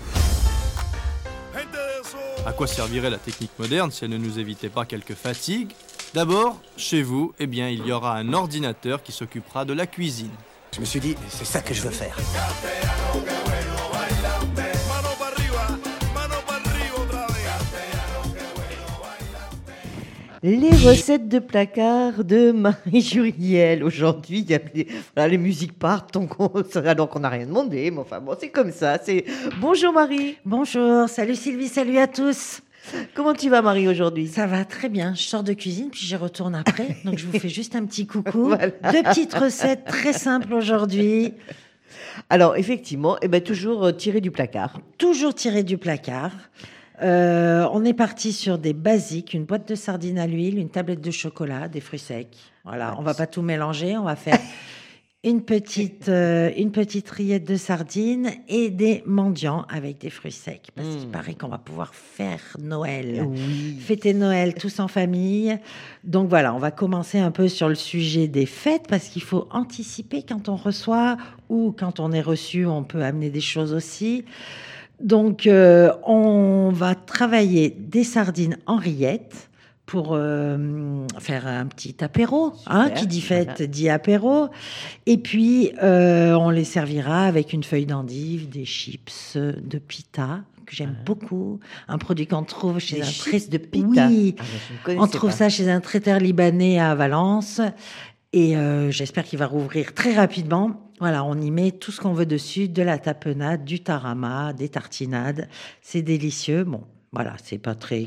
À quoi servirait la technique moderne si elle ne nous évitait pas quelques fatigues? D'abord, chez vous, eh bien, il y aura un ordinateur qui s'occupera de la cuisine. Je me suis dit, c'est ça que je veux faire. Les recettes de placard de Marie-Julielle. Aujourd'hui, il y a les, voilà, les musiques partent, donc on- alors qu'on n'a rien demandé, mais enfin bon, c'est comme ça. C'est... Bonjour Marie, Bonjour, salut Sylvie, salut à tous. comment tu vas Marie aujourd'hui? Ça va très bien. Je sors de cuisine puis j'y retourne après. Donc je vous fais juste un petit coucou. Voilà. Deux petites recettes très simples aujourd'hui. Alors effectivement, eh ben, toujours euh, tiré du placard. Toujours tirées du placard. Euh, on est parti sur des basiques, une boîte de sardines à l'huile, une tablette de chocolat, des fruits secs. Voilà, on va pas tout mélanger. On va faire une petite, euh, une petite rillette de sardines et des mendiants avec des fruits secs. Parce qu'il Mm. paraît qu'on va pouvoir faire Noël. Oui. Fêter Noël tous en famille. Donc voilà, on va commencer un peu sur le sujet des fêtes parce qu'il faut anticiper quand on reçoit ou quand on est reçu, on peut amener des choses aussi. Donc euh, on va travailler des sardines en rillettes pour euh, faire un petit apéro. Hein, Super, qui dit fête voilà. dit apéro. Et puis euh, on les servira avec une feuille d'endive, des chips de pita que j'aime beaucoup, un produit qu'on trouve chez Des un chips trai- de pita. Oui, Ah, je ne connaissais on trouve pas. ça chez un traiteur libanais à Valence. Et euh, j'espère qu'il va rouvrir très rapidement. Voilà, on y met tout ce qu'on veut dessus, de la tapenade, du tarama, des tartinades. C'est délicieux. Bon, voilà, c'est pas très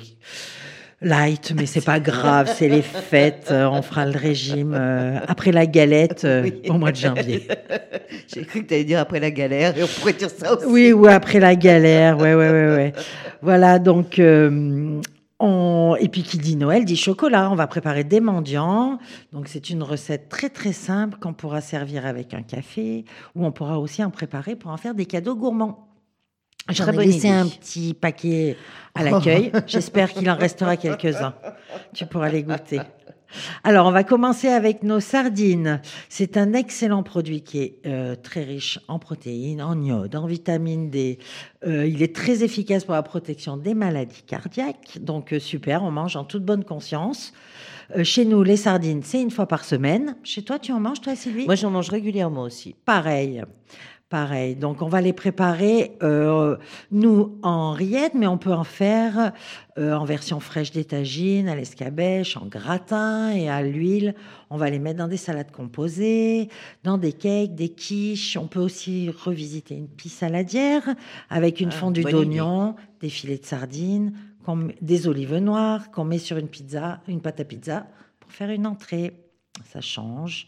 light, mais c'est pas grave. C'est les fêtes. euh, On fera le régime euh, après la galette euh, Oui. au mois de janvier. J'ai cru que tu allais dire après la galère, et on pourrait dire ça aussi. Oui, ou après la galère. Ouais, ouais, ouais, ouais. Voilà, donc. euh, on... Et puis qui dit Noël dit chocolat. On va préparer des mendiants. Donc c'est une recette très très simple qu'on pourra servir avec un café ou on pourra aussi en préparer pour en faire des cadeaux gourmands. J'en Très ai bonne laissé idée. un petit paquet à l'accueil. J'espère qu'il en restera quelques-uns. Tu pourras les goûter. Alors, on va commencer avec nos sardines. C'est un excellent produit qui est euh, très riche en protéines, en iode, en vitamine D. Euh, il est très efficace pour la protection des maladies cardiaques. Donc, euh, super, on mange en toute bonne conscience. Euh, chez nous, les sardines, c'est une fois par semaine. Chez toi, tu en manges, toi, Sylvie ? Moi, j'en mange régulièrement aussi. Pareil. Pareil. Donc, on va les préparer, euh, nous, en rillettes, mais on peut en faire euh, en version fraîche d'étagine, à l'escabèche, en gratin et à l'huile. On va les mettre dans des salades composées, dans des cakes, des quiches. On peut aussi revisiter une pie saladière avec une Ah, fondue bonne d'oignons, des filets de sardines, qu'on met- des olives noires qu'on met sur une pizza, une pâte à pizza pour faire une entrée. Ça change.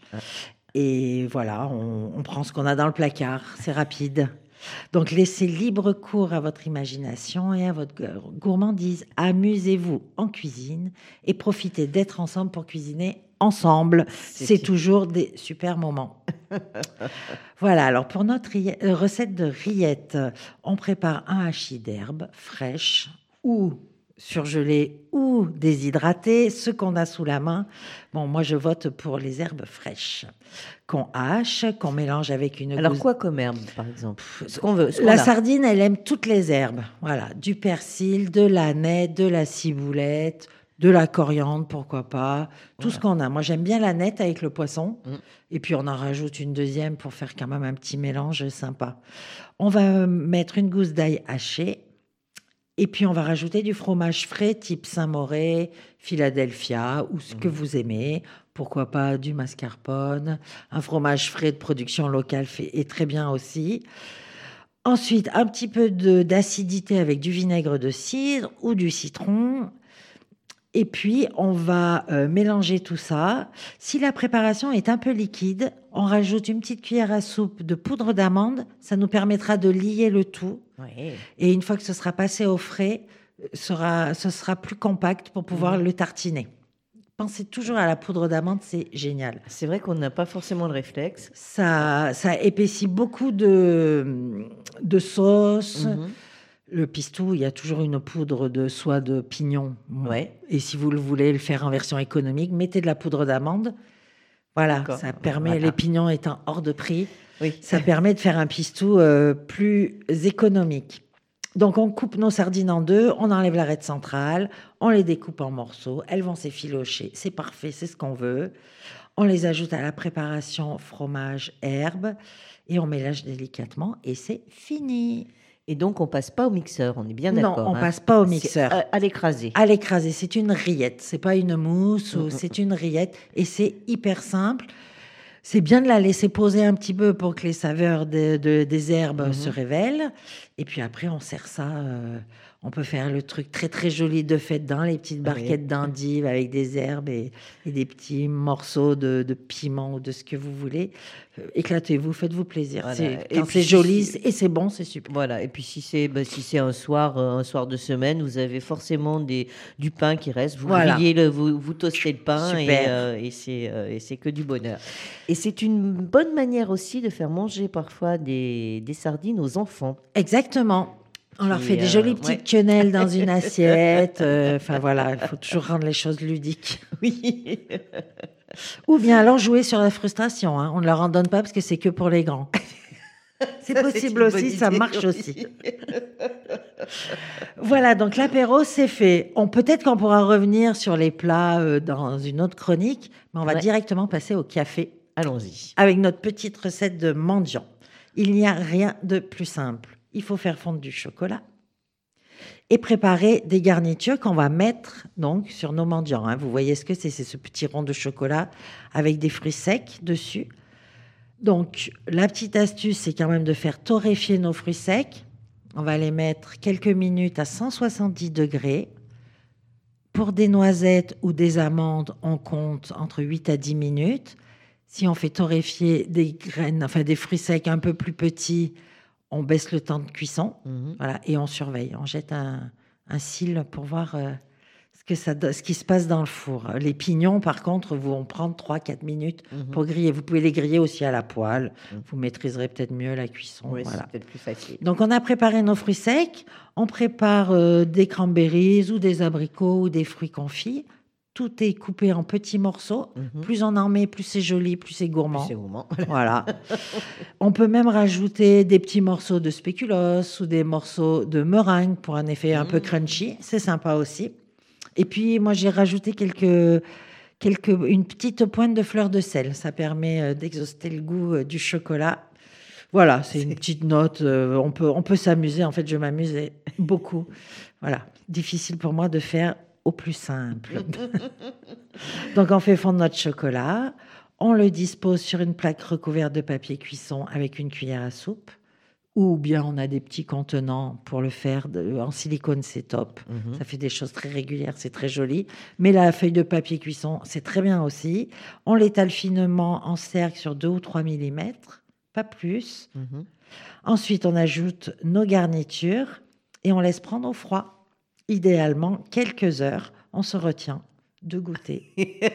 Et voilà, on, on prend ce qu'on a dans le placard, c'est rapide. Donc, laissez libre cours à votre imagination et à votre gour- gourmandise. Amusez-vous en cuisine et profitez d'être ensemble pour cuisiner ensemble. C'est C'est clair. toujours des super moments. Voilà, alors pour notre rillet- euh, recette de rillettes, on prépare un hachis d'herbes fraîches ou surgelées ou déshydratées, ce qu'on a sous la main. Bon, moi, je vote pour les herbes fraîches qu'on hache, qu'on mélange avec une Alors, gousse- quoi comme herbe, par exemple? Ce qu'on veut. ce qu'on La a. sardine, elle aime toutes les herbes. Voilà, du persil, de l'aneth, de la ciboulette, de la coriandre, pourquoi pas. Tout Voilà. ce qu'on a. Moi, j'aime bien l'aneth avec le poisson. Mm. Et puis, on en rajoute une deuxième pour faire quand même un petit mélange sympa. On va mettre une gousse d'ail haché. Et puis, on va rajouter du fromage frais type Saint-Moré, Philadelphia ou ce que vous aimez. Pourquoi pas du mascarpone. Un fromage frais de production locale fait, est très bien aussi. Ensuite, un petit peu de- d'acidité avec du vinaigre de cidre ou du citron. Et puis, on va euh, mélanger tout ça. Si la préparation est un peu liquide, on rajoute une petite cuillère à soupe de poudre d'amande. Ça nous permettra de lier le tout. Ouais. Et une fois que ce sera passé au frais, euh, sera, ce sera plus compact pour pouvoir le tartiner. Pensez toujours à la poudre d'amande, c'est génial. C'est vrai qu'on n'a pas forcément le réflexe. Ça, ça épaissit beaucoup de, de sauce. Mhm. Le pistou, il y a toujours une poudre de soie de pignon. Ouais. Et si vous le voulez le faire en version économique, mettez de la poudre d'amande. Voilà, D'accord. ça permet, Voilà. les pignons étant hors de prix, Oui. ça permet de faire un pistou euh, plus économique. Donc, on coupe nos sardines en deux, on enlève l'arête centrale, on les découpe en morceaux, elles vont s'effilocher, c'est parfait, c'est ce qu'on veut. On les ajoute à la préparation fromage, herbes, et on mélange délicatement, et c'est fini. Et donc, on passe pas au mixeur, on est bien Non, d'accord. on hein. passe pas au C'est mixeur. À, à l'écraser. À l'écraser, c'est une rillette, c'est pas une mousse, ou Mhm. c'est une rillette, et c'est hyper simple. C'est bien de la laisser poser un petit peu pour que les saveurs de- de- des herbes Mhm. se révèlent. Et puis après, on sert ça. euh, on peut faire le truc très très joli de fête dans les petites barquettes d'endives avec des herbes et, et des petits morceaux de, de piment ou de ce que vous voulez. Euh, éclatez-vous, faites-vous plaisir. Voilà. C'est- Et Quand puis c'est si joli c'est- et c'est bon, c'est super. Voilà. Et puis, si c'est bah, si c'est un soir, euh, un soir de semaine, vous avez forcément des, du pain qui reste. Vous Voilà. grillez le, vous, vous toastez le pain et, Super. euh, et c'est euh, et c'est que du bonheur. Et c'est une bonne manière aussi de faire manger parfois des, des sardines aux enfants. Exactement. On leur Qui, fait des euh, jolies petites ouais. quenelles dans une assiette. euh, Enfin voilà, il faut toujours rendre les choses ludiques. Oui. Ou bien alors jouer sur la frustration. Hein. On ne leur en donne pas parce que c'est que pour les grands. C'est Ça, possible une bonne aussi, ça idée marche aussi. Voilà, donc l'apéro, c'est fait. On, peut-être qu'on pourra revenir sur les plats euh, dans une autre chronique, mais on va Ouais. directement passer au café Allons-y. avec notre petite recette de mendiant. Il n'y a rien de plus simple. Il faut faire fondre du chocolat et préparer des garnitures qu'on va mettre donc sur nos mendiants. hein. Vous voyez ce que c'est? C'est ce petit rond de chocolat avec des fruits secs dessus. Donc, la petite astuce, c'est quand même de faire torréfier nos fruits secs. On va les mettre quelques minutes à cent soixante-dix degrés. Pour des noisettes ou des amandes, on compte entre huit à dix minutes. Si on fait torréfier des graines, enfin des fruits secs un peu plus petits, on baisse le temps de cuisson. Mhm. Voilà, et on surveille. On jette un, un cil pour voir euh, ce, que ça, do- ce qui se passe dans le four. Les pignons, par contre, vont prendre trois à quatre minutes Mhm. pour griller. Vous pouvez les griller aussi à la poêle. Mhm. Vous maîtriserez peut-être mieux la cuisson. Oui, voilà. c'est peut-être plus facile. Donc, on a préparé nos fruits secs. On prépare euh, des cranberries ou des abricots ou des fruits confits. Tout est coupé en petits morceaux. Mhm. Plus on en met, plus c'est joli, plus c'est gourmand. Plus c'est gourmand. Voilà. On peut même rajouter des petits morceaux de spéculoos ou des morceaux de meringue pour un effet un peu crunchy. C'est sympa aussi. Et puis, moi, j'ai rajouté quelques, quelques, une petite pointe de fleur de sel. Ça permet euh, d'exhauster le goût euh, du chocolat. Voilà, c'est une petite note. euh, on peut, on peut s'amuser. En fait, je m'amusais beaucoup. Voilà. Difficile pour moi de faire au plus simple. Donc, on fait fondre notre chocolat. On le dispose sur une plaque recouverte de papier cuisson avec une cuillère à soupe. Ou bien on a des petits contenants pour le faire de- en silicone, c'est top. Mhm. Ça fait des choses très régulières, c'est très joli. Mais la feuille de papier cuisson, c'est très bien aussi. On l'étale finement en cercle sur deux ou trois millimètres, pas plus. Mhm. Ensuite, on ajoute nos garnitures et on laisse prendre au froid. Idéalement, quelques heures, on se retient de goûter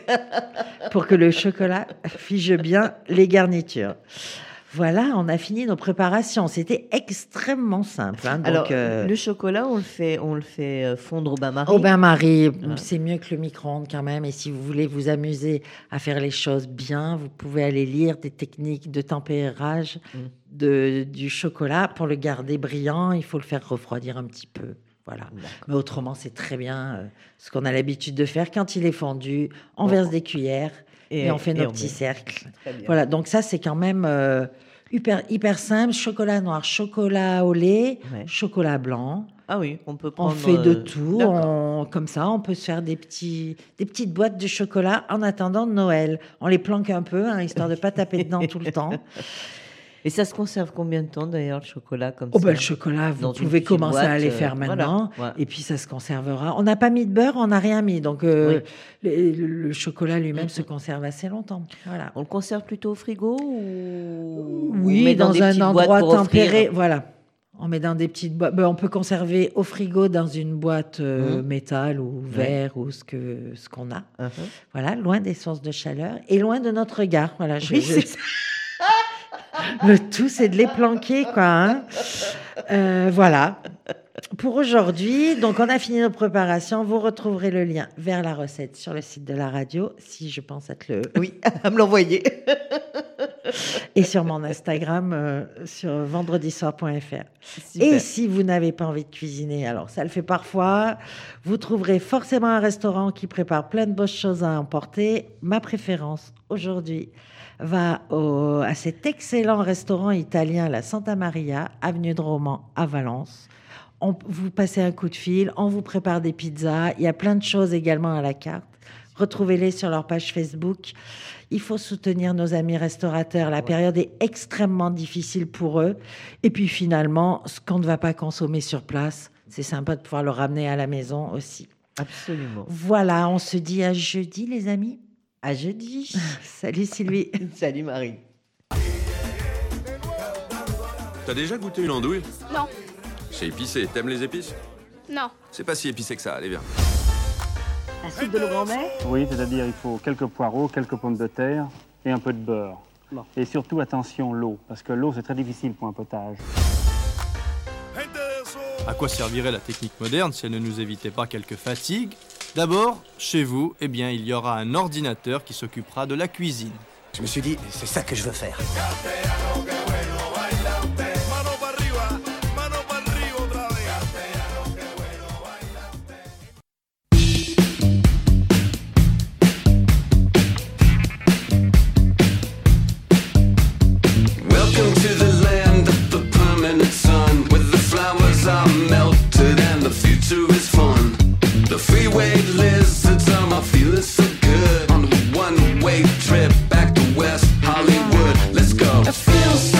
pour que le chocolat fige bien les garnitures. Voilà, on a fini nos préparations. C'était extrêmement simple. hein. Donc, Alors, euh, le chocolat, on le fait, on le fait euh, fondre au bain-marie. au bain-marie, Ah. c'est mieux que le micro-ondes quand même. Et si vous voulez vous amuser à faire les choses bien, vous pouvez aller lire des techniques de tempérage Mm. de, du chocolat. Pour le garder brillant, il faut le faire refroidir un petit peu. Voilà. D'accord. Mais autrement, c'est très bien euh, ce qu'on a l'habitude de faire. Quand il est fondu, on On- verse des cuillères et, on fait nos petits met. cercles. Très bien. Voilà, donc ça, c'est quand même euh, hyper, hyper simple. Chocolat noir, chocolat au lait, Ouais. chocolat blanc. Ah oui, on peut On prendre. fait de euh, tout. d'accord. On- comme ça, on peut se faire des, petits, des petites boîtes de chocolat en attendant Noël. On les planque un peu, hein, histoire de ne pas taper dedans tout le temps. Et ça se conserve combien de temps d'ailleurs, le chocolat comme Oh ça ben, le chocolat, vous Dans une pouvez petite commencer boîte, à les euh, faire voilà. maintenant. Ouais. Et puis, ça se conservera. On n'a pas mis de beurre, on n'a rien mis. Donc, euh, Oui. les- le, le chocolat lui-même Mhm. se conserve assez longtemps. Voilà. On le conserve plutôt au frigo ou on Oui, met dans, des un petites endroit boîtes pour tempéré. offrir Voilà. On met dans des petites boîtes. Ben, on peut conserver au frigo dans une boîte euh, Mhm. métal ou verre ou ce que ce qu'on a. Uh-huh. Voilà, loin des sources de chaleur et loin de notre regard. Voilà, je- Oui, je- c'est ça. Le tout, c'est de les planquer, quoi. hein. Euh, voilà. Pour aujourd'hui, donc on a fini nos préparations. Vous retrouverez le lien vers la recette sur le site de la radio, si je pense être le. Oui, à me l'envoyer. Et sur mon Instagram, euh, sur vendredisoir point f r. Super. Et si vous n'avez pas envie de cuisiner, alors ça le fait parfois, vous trouverez forcément un restaurant qui prépare plein de bonnes choses à emporter. Ma préférence aujourd'hui va au- à cet excellent restaurant italien, la Santa Maria, avenue de Romans à Valence. On, vous passez un coup de fil, on vous prépare des pizzas. Il y a plein de choses également à la carte. Retrouvez-les sur leur page Facebook. Il faut soutenir nos amis restaurateurs. La période est extrêmement difficile pour eux. Et puis finalement, ce qu'on ne va pas consommer sur place, c'est sympa de pouvoir le ramener à la maison aussi. Absolument. Voilà, on se dit à jeudi, les amis. À jeudi. Salut Sylvie. Salut Marie. T'as déjà goûté une andouille? Non, C'est épicé. T'aimes les épices? non. C'est pas si épicé que ça, allez viens. La soupe de nos grands-mères? Oui, c'est-à-dire il faut quelques poireaux, quelques pommes de terre et un peu de beurre. Bon. Et surtout, attention, l'eau, parce que l'eau, c'est très difficile pour un potage. À quoi servirait la technique moderne si elle ne nous évitait pas quelques fatigues? D'abord, chez vous, eh bien, il y aura un ordinateur qui s'occupera de la cuisine. Je me suis dit, c'est ça que je veux faire. Welcome to the land of the permanent sun, where the flowers are melted and the future is fun. The freeway lizards are my feeling so good on a one-way trip back to West Hollywood. Let's go. I feel so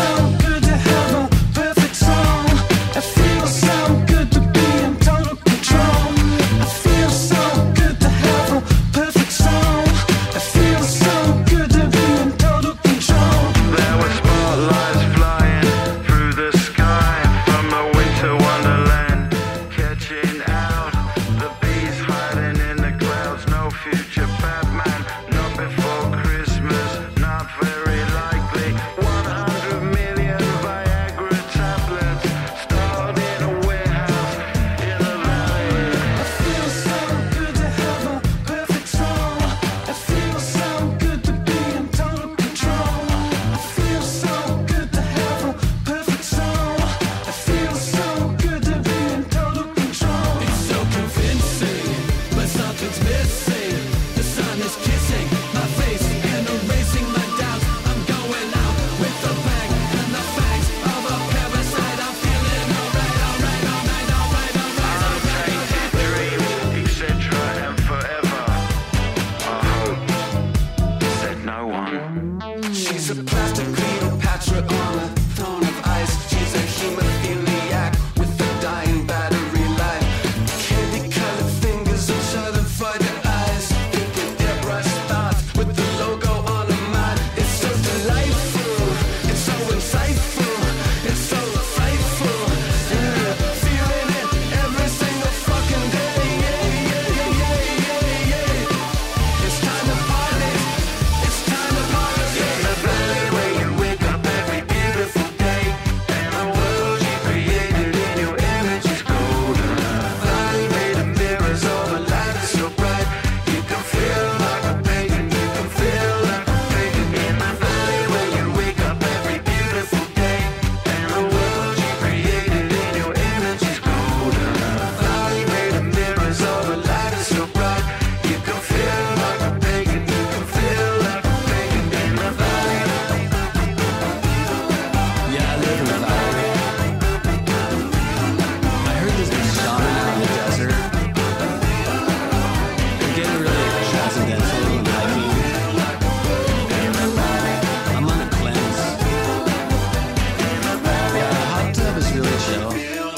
a hemophiliac with a dying battery life. Candy colored fingers of southern eyes, thinking airbrush thoughts with the logo on a mind. It's so delightful, it's so insightful, it's so frightful. Yeah, feeling it every single fucking day. Yeah, yeah, yeah, yeah, yeah, yeah. It's time to party, it's time to party. Yeah, the valley where you wake up every beautiful day, and the world you created in your image is golden. Valley made of mirrors, all the light is so bright. You can feel like a pagan, you can feel like a pagan. In the valley where you wake up every beautiful day, and the world you created in your image is golden. Valley made of mirrors, all the light is so bright. You can feel like a pagan, you can feel like a pagan. In the valley. Yeah, I live in the valley. I heard there's this shaman in the desert. I'm getting really transcendental and hiking. I'm on a cleanse. Yeah, the hot tub is really chill.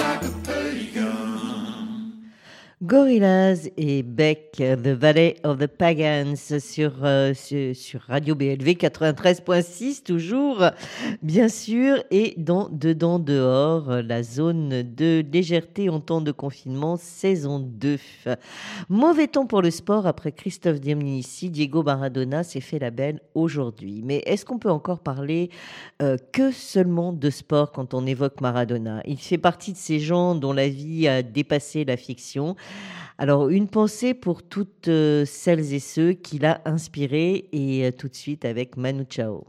Gorillaz et Beck, The Valley of the Pagans sur, euh, sur, sur Radio B L V quatre-vingt-treize point six, toujours, bien sûr, et dans Dedans Dehors, la zone de légèreté en temps de confinement, saison deux. Mauvais temps pour le sport, après Christophe Dominici, Diego Maradona s'est fait la belle aujourd'hui. Mais est-ce qu'on peut encore parler euh, que seulement de sport quand on évoque Maradona ? Il fait partie de ces gens dont la vie a dépassé la fiction. Alors, une pensée pour toutes euh, celles et ceux qu'il a inspirés, et euh, tout de suite avec Manu Chao.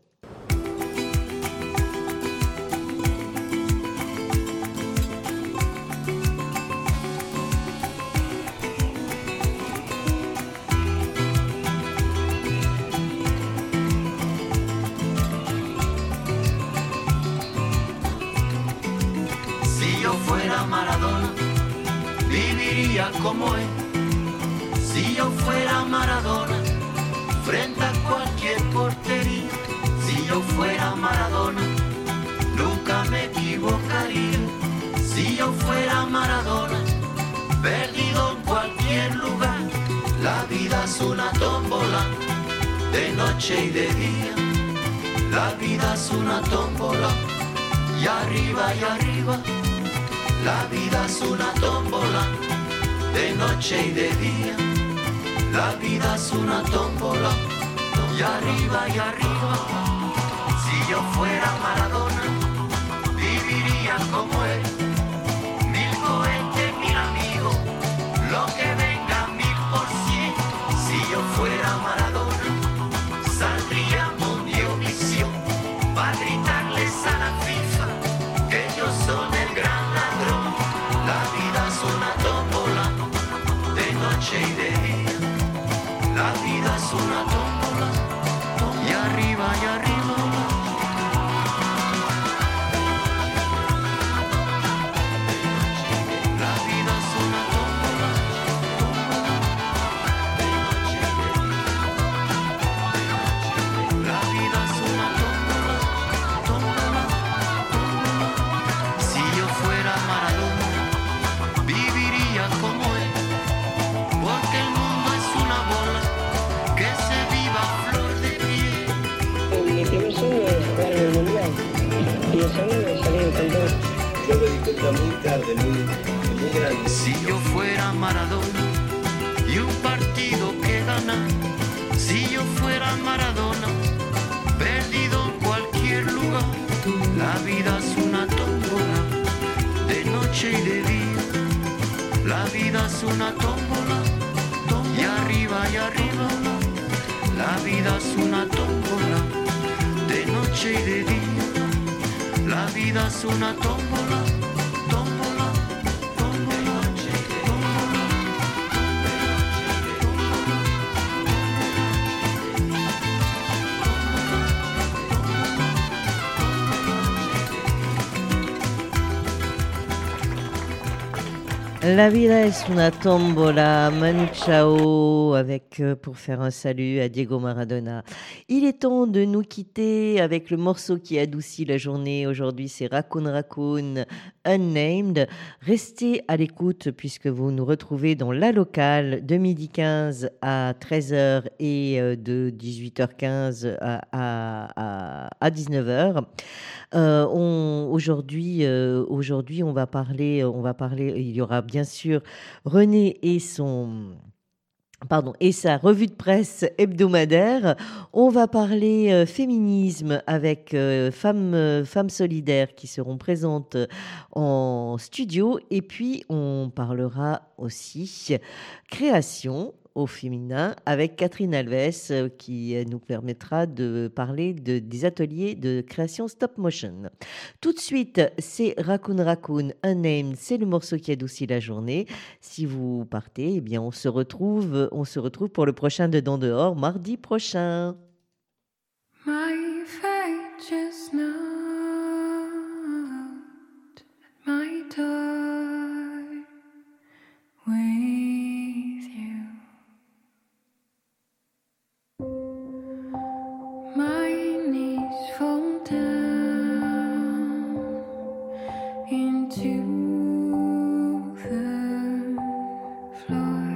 Si yo fuera Maradona, viviría como él. Si yo fuera Maradona, frente a cualquier portería. Si yo fuera Maradona, nunca me equivocaría. Si yo fuera Maradona, perdido en cualquier lugar. La vida es una tómbola, de noche y de día. La vida es una tómbola, y arriba y arriba. La vida es una tómbola, de noche y de día. La vida es una tómbola, y arriba y arriba. Si yo fuera Maradona, viviría como él. Mil cohetes, mil amigos, lo que venga mil por cien. Si yo fuera Maradona, saldría Mundiovisión para gritarles a la FIFA que ellos son el gran ladrón. La vida es una tómbola, de noche y de día. La vida es una tómbola, y arriba y arriba. La vida es una tómbola, de noche y de día. La vida es una tómbola, tómbola, tómbola. Si yo fuera Maradona, viviría como él, porque el mundo es una bola que se viva a flor de piel. Mi primer sueño es jugar en el mundial y el segundo es salir campeón. Yo me di cuenta muy tarde, muy, muy grande. Si yo fuera Maradona y un partido que ganar, si yo fuera Maradona, perdido en cualquier lugar. La vida es una tómbola, de noche y de día. La vida es una tómbola, y arriba y arriba. La vida es una tómbola, de noche y de día. La vida es una tómbola, tómbola, tómbola, tómbola. La vida es una tombola, Manu Chao, avec, euh, pour faire un salut à Diego Maradona. Il est temps de nous quitter avec le morceau qui adoucit la journée. Aujourd'hui, c'est Raccoon Raccoon Unnamed. Restez à l'écoute puisque vous nous retrouvez dans la locale de midi quinze à treize heures et euh, de dix-huit heures quinze à, à, à, à dix-neuf heures. Euh, on, aujourd'hui, euh, aujourd'hui, on va parler, on va parler, il y aura bien sûr René et son... Pardon, et sa revue de presse hebdomadaire. On va parler euh, féminisme avec euh, femmes, euh, femmes solidaires qui seront présentes en studio. Et puis, on parlera aussi création au féminin avec Catherine Alves euh, qui euh, nous permettra de parler de, des ateliers de création stop motion. Tout de suite, c'est Raccoon Raccoon Unnamed, c'est le morceau qui adoucit la journée. Si vous partez, eh bien on se retrouve, on se retrouve pour le prochain Dedans Dehors mardi prochain. My fate just knocked at my door with you. My knees fall down into the floor.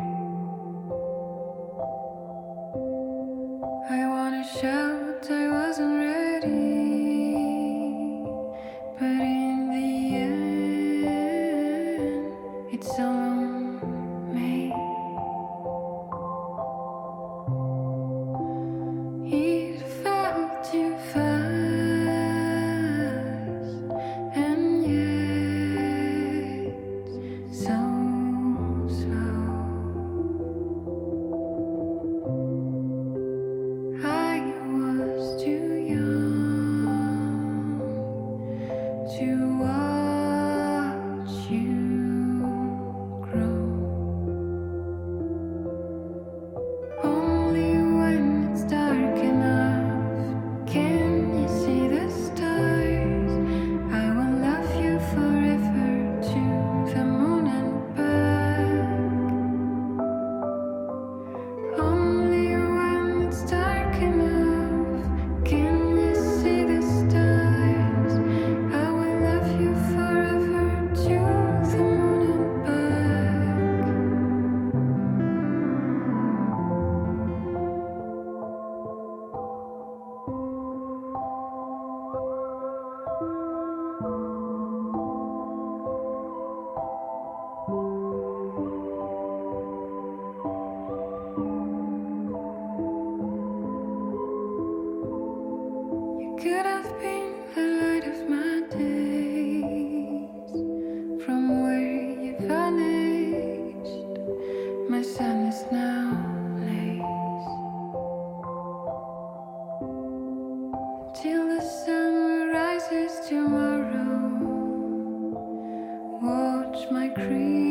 I wanna shout, I wasn't ready, but in the end, it's all on me. It felt too fast, and yet so slow. I was too young to watch you grow. Only when it's dark enough can you see the stars. I will love you forever to the moon and back. Only when it's dark enough can you see the stars. I will love you forever to the moon and back. You could have been the light of my days. From where you vanished, my sun is now lace. Till the sun rises tomorrow, watch my creation.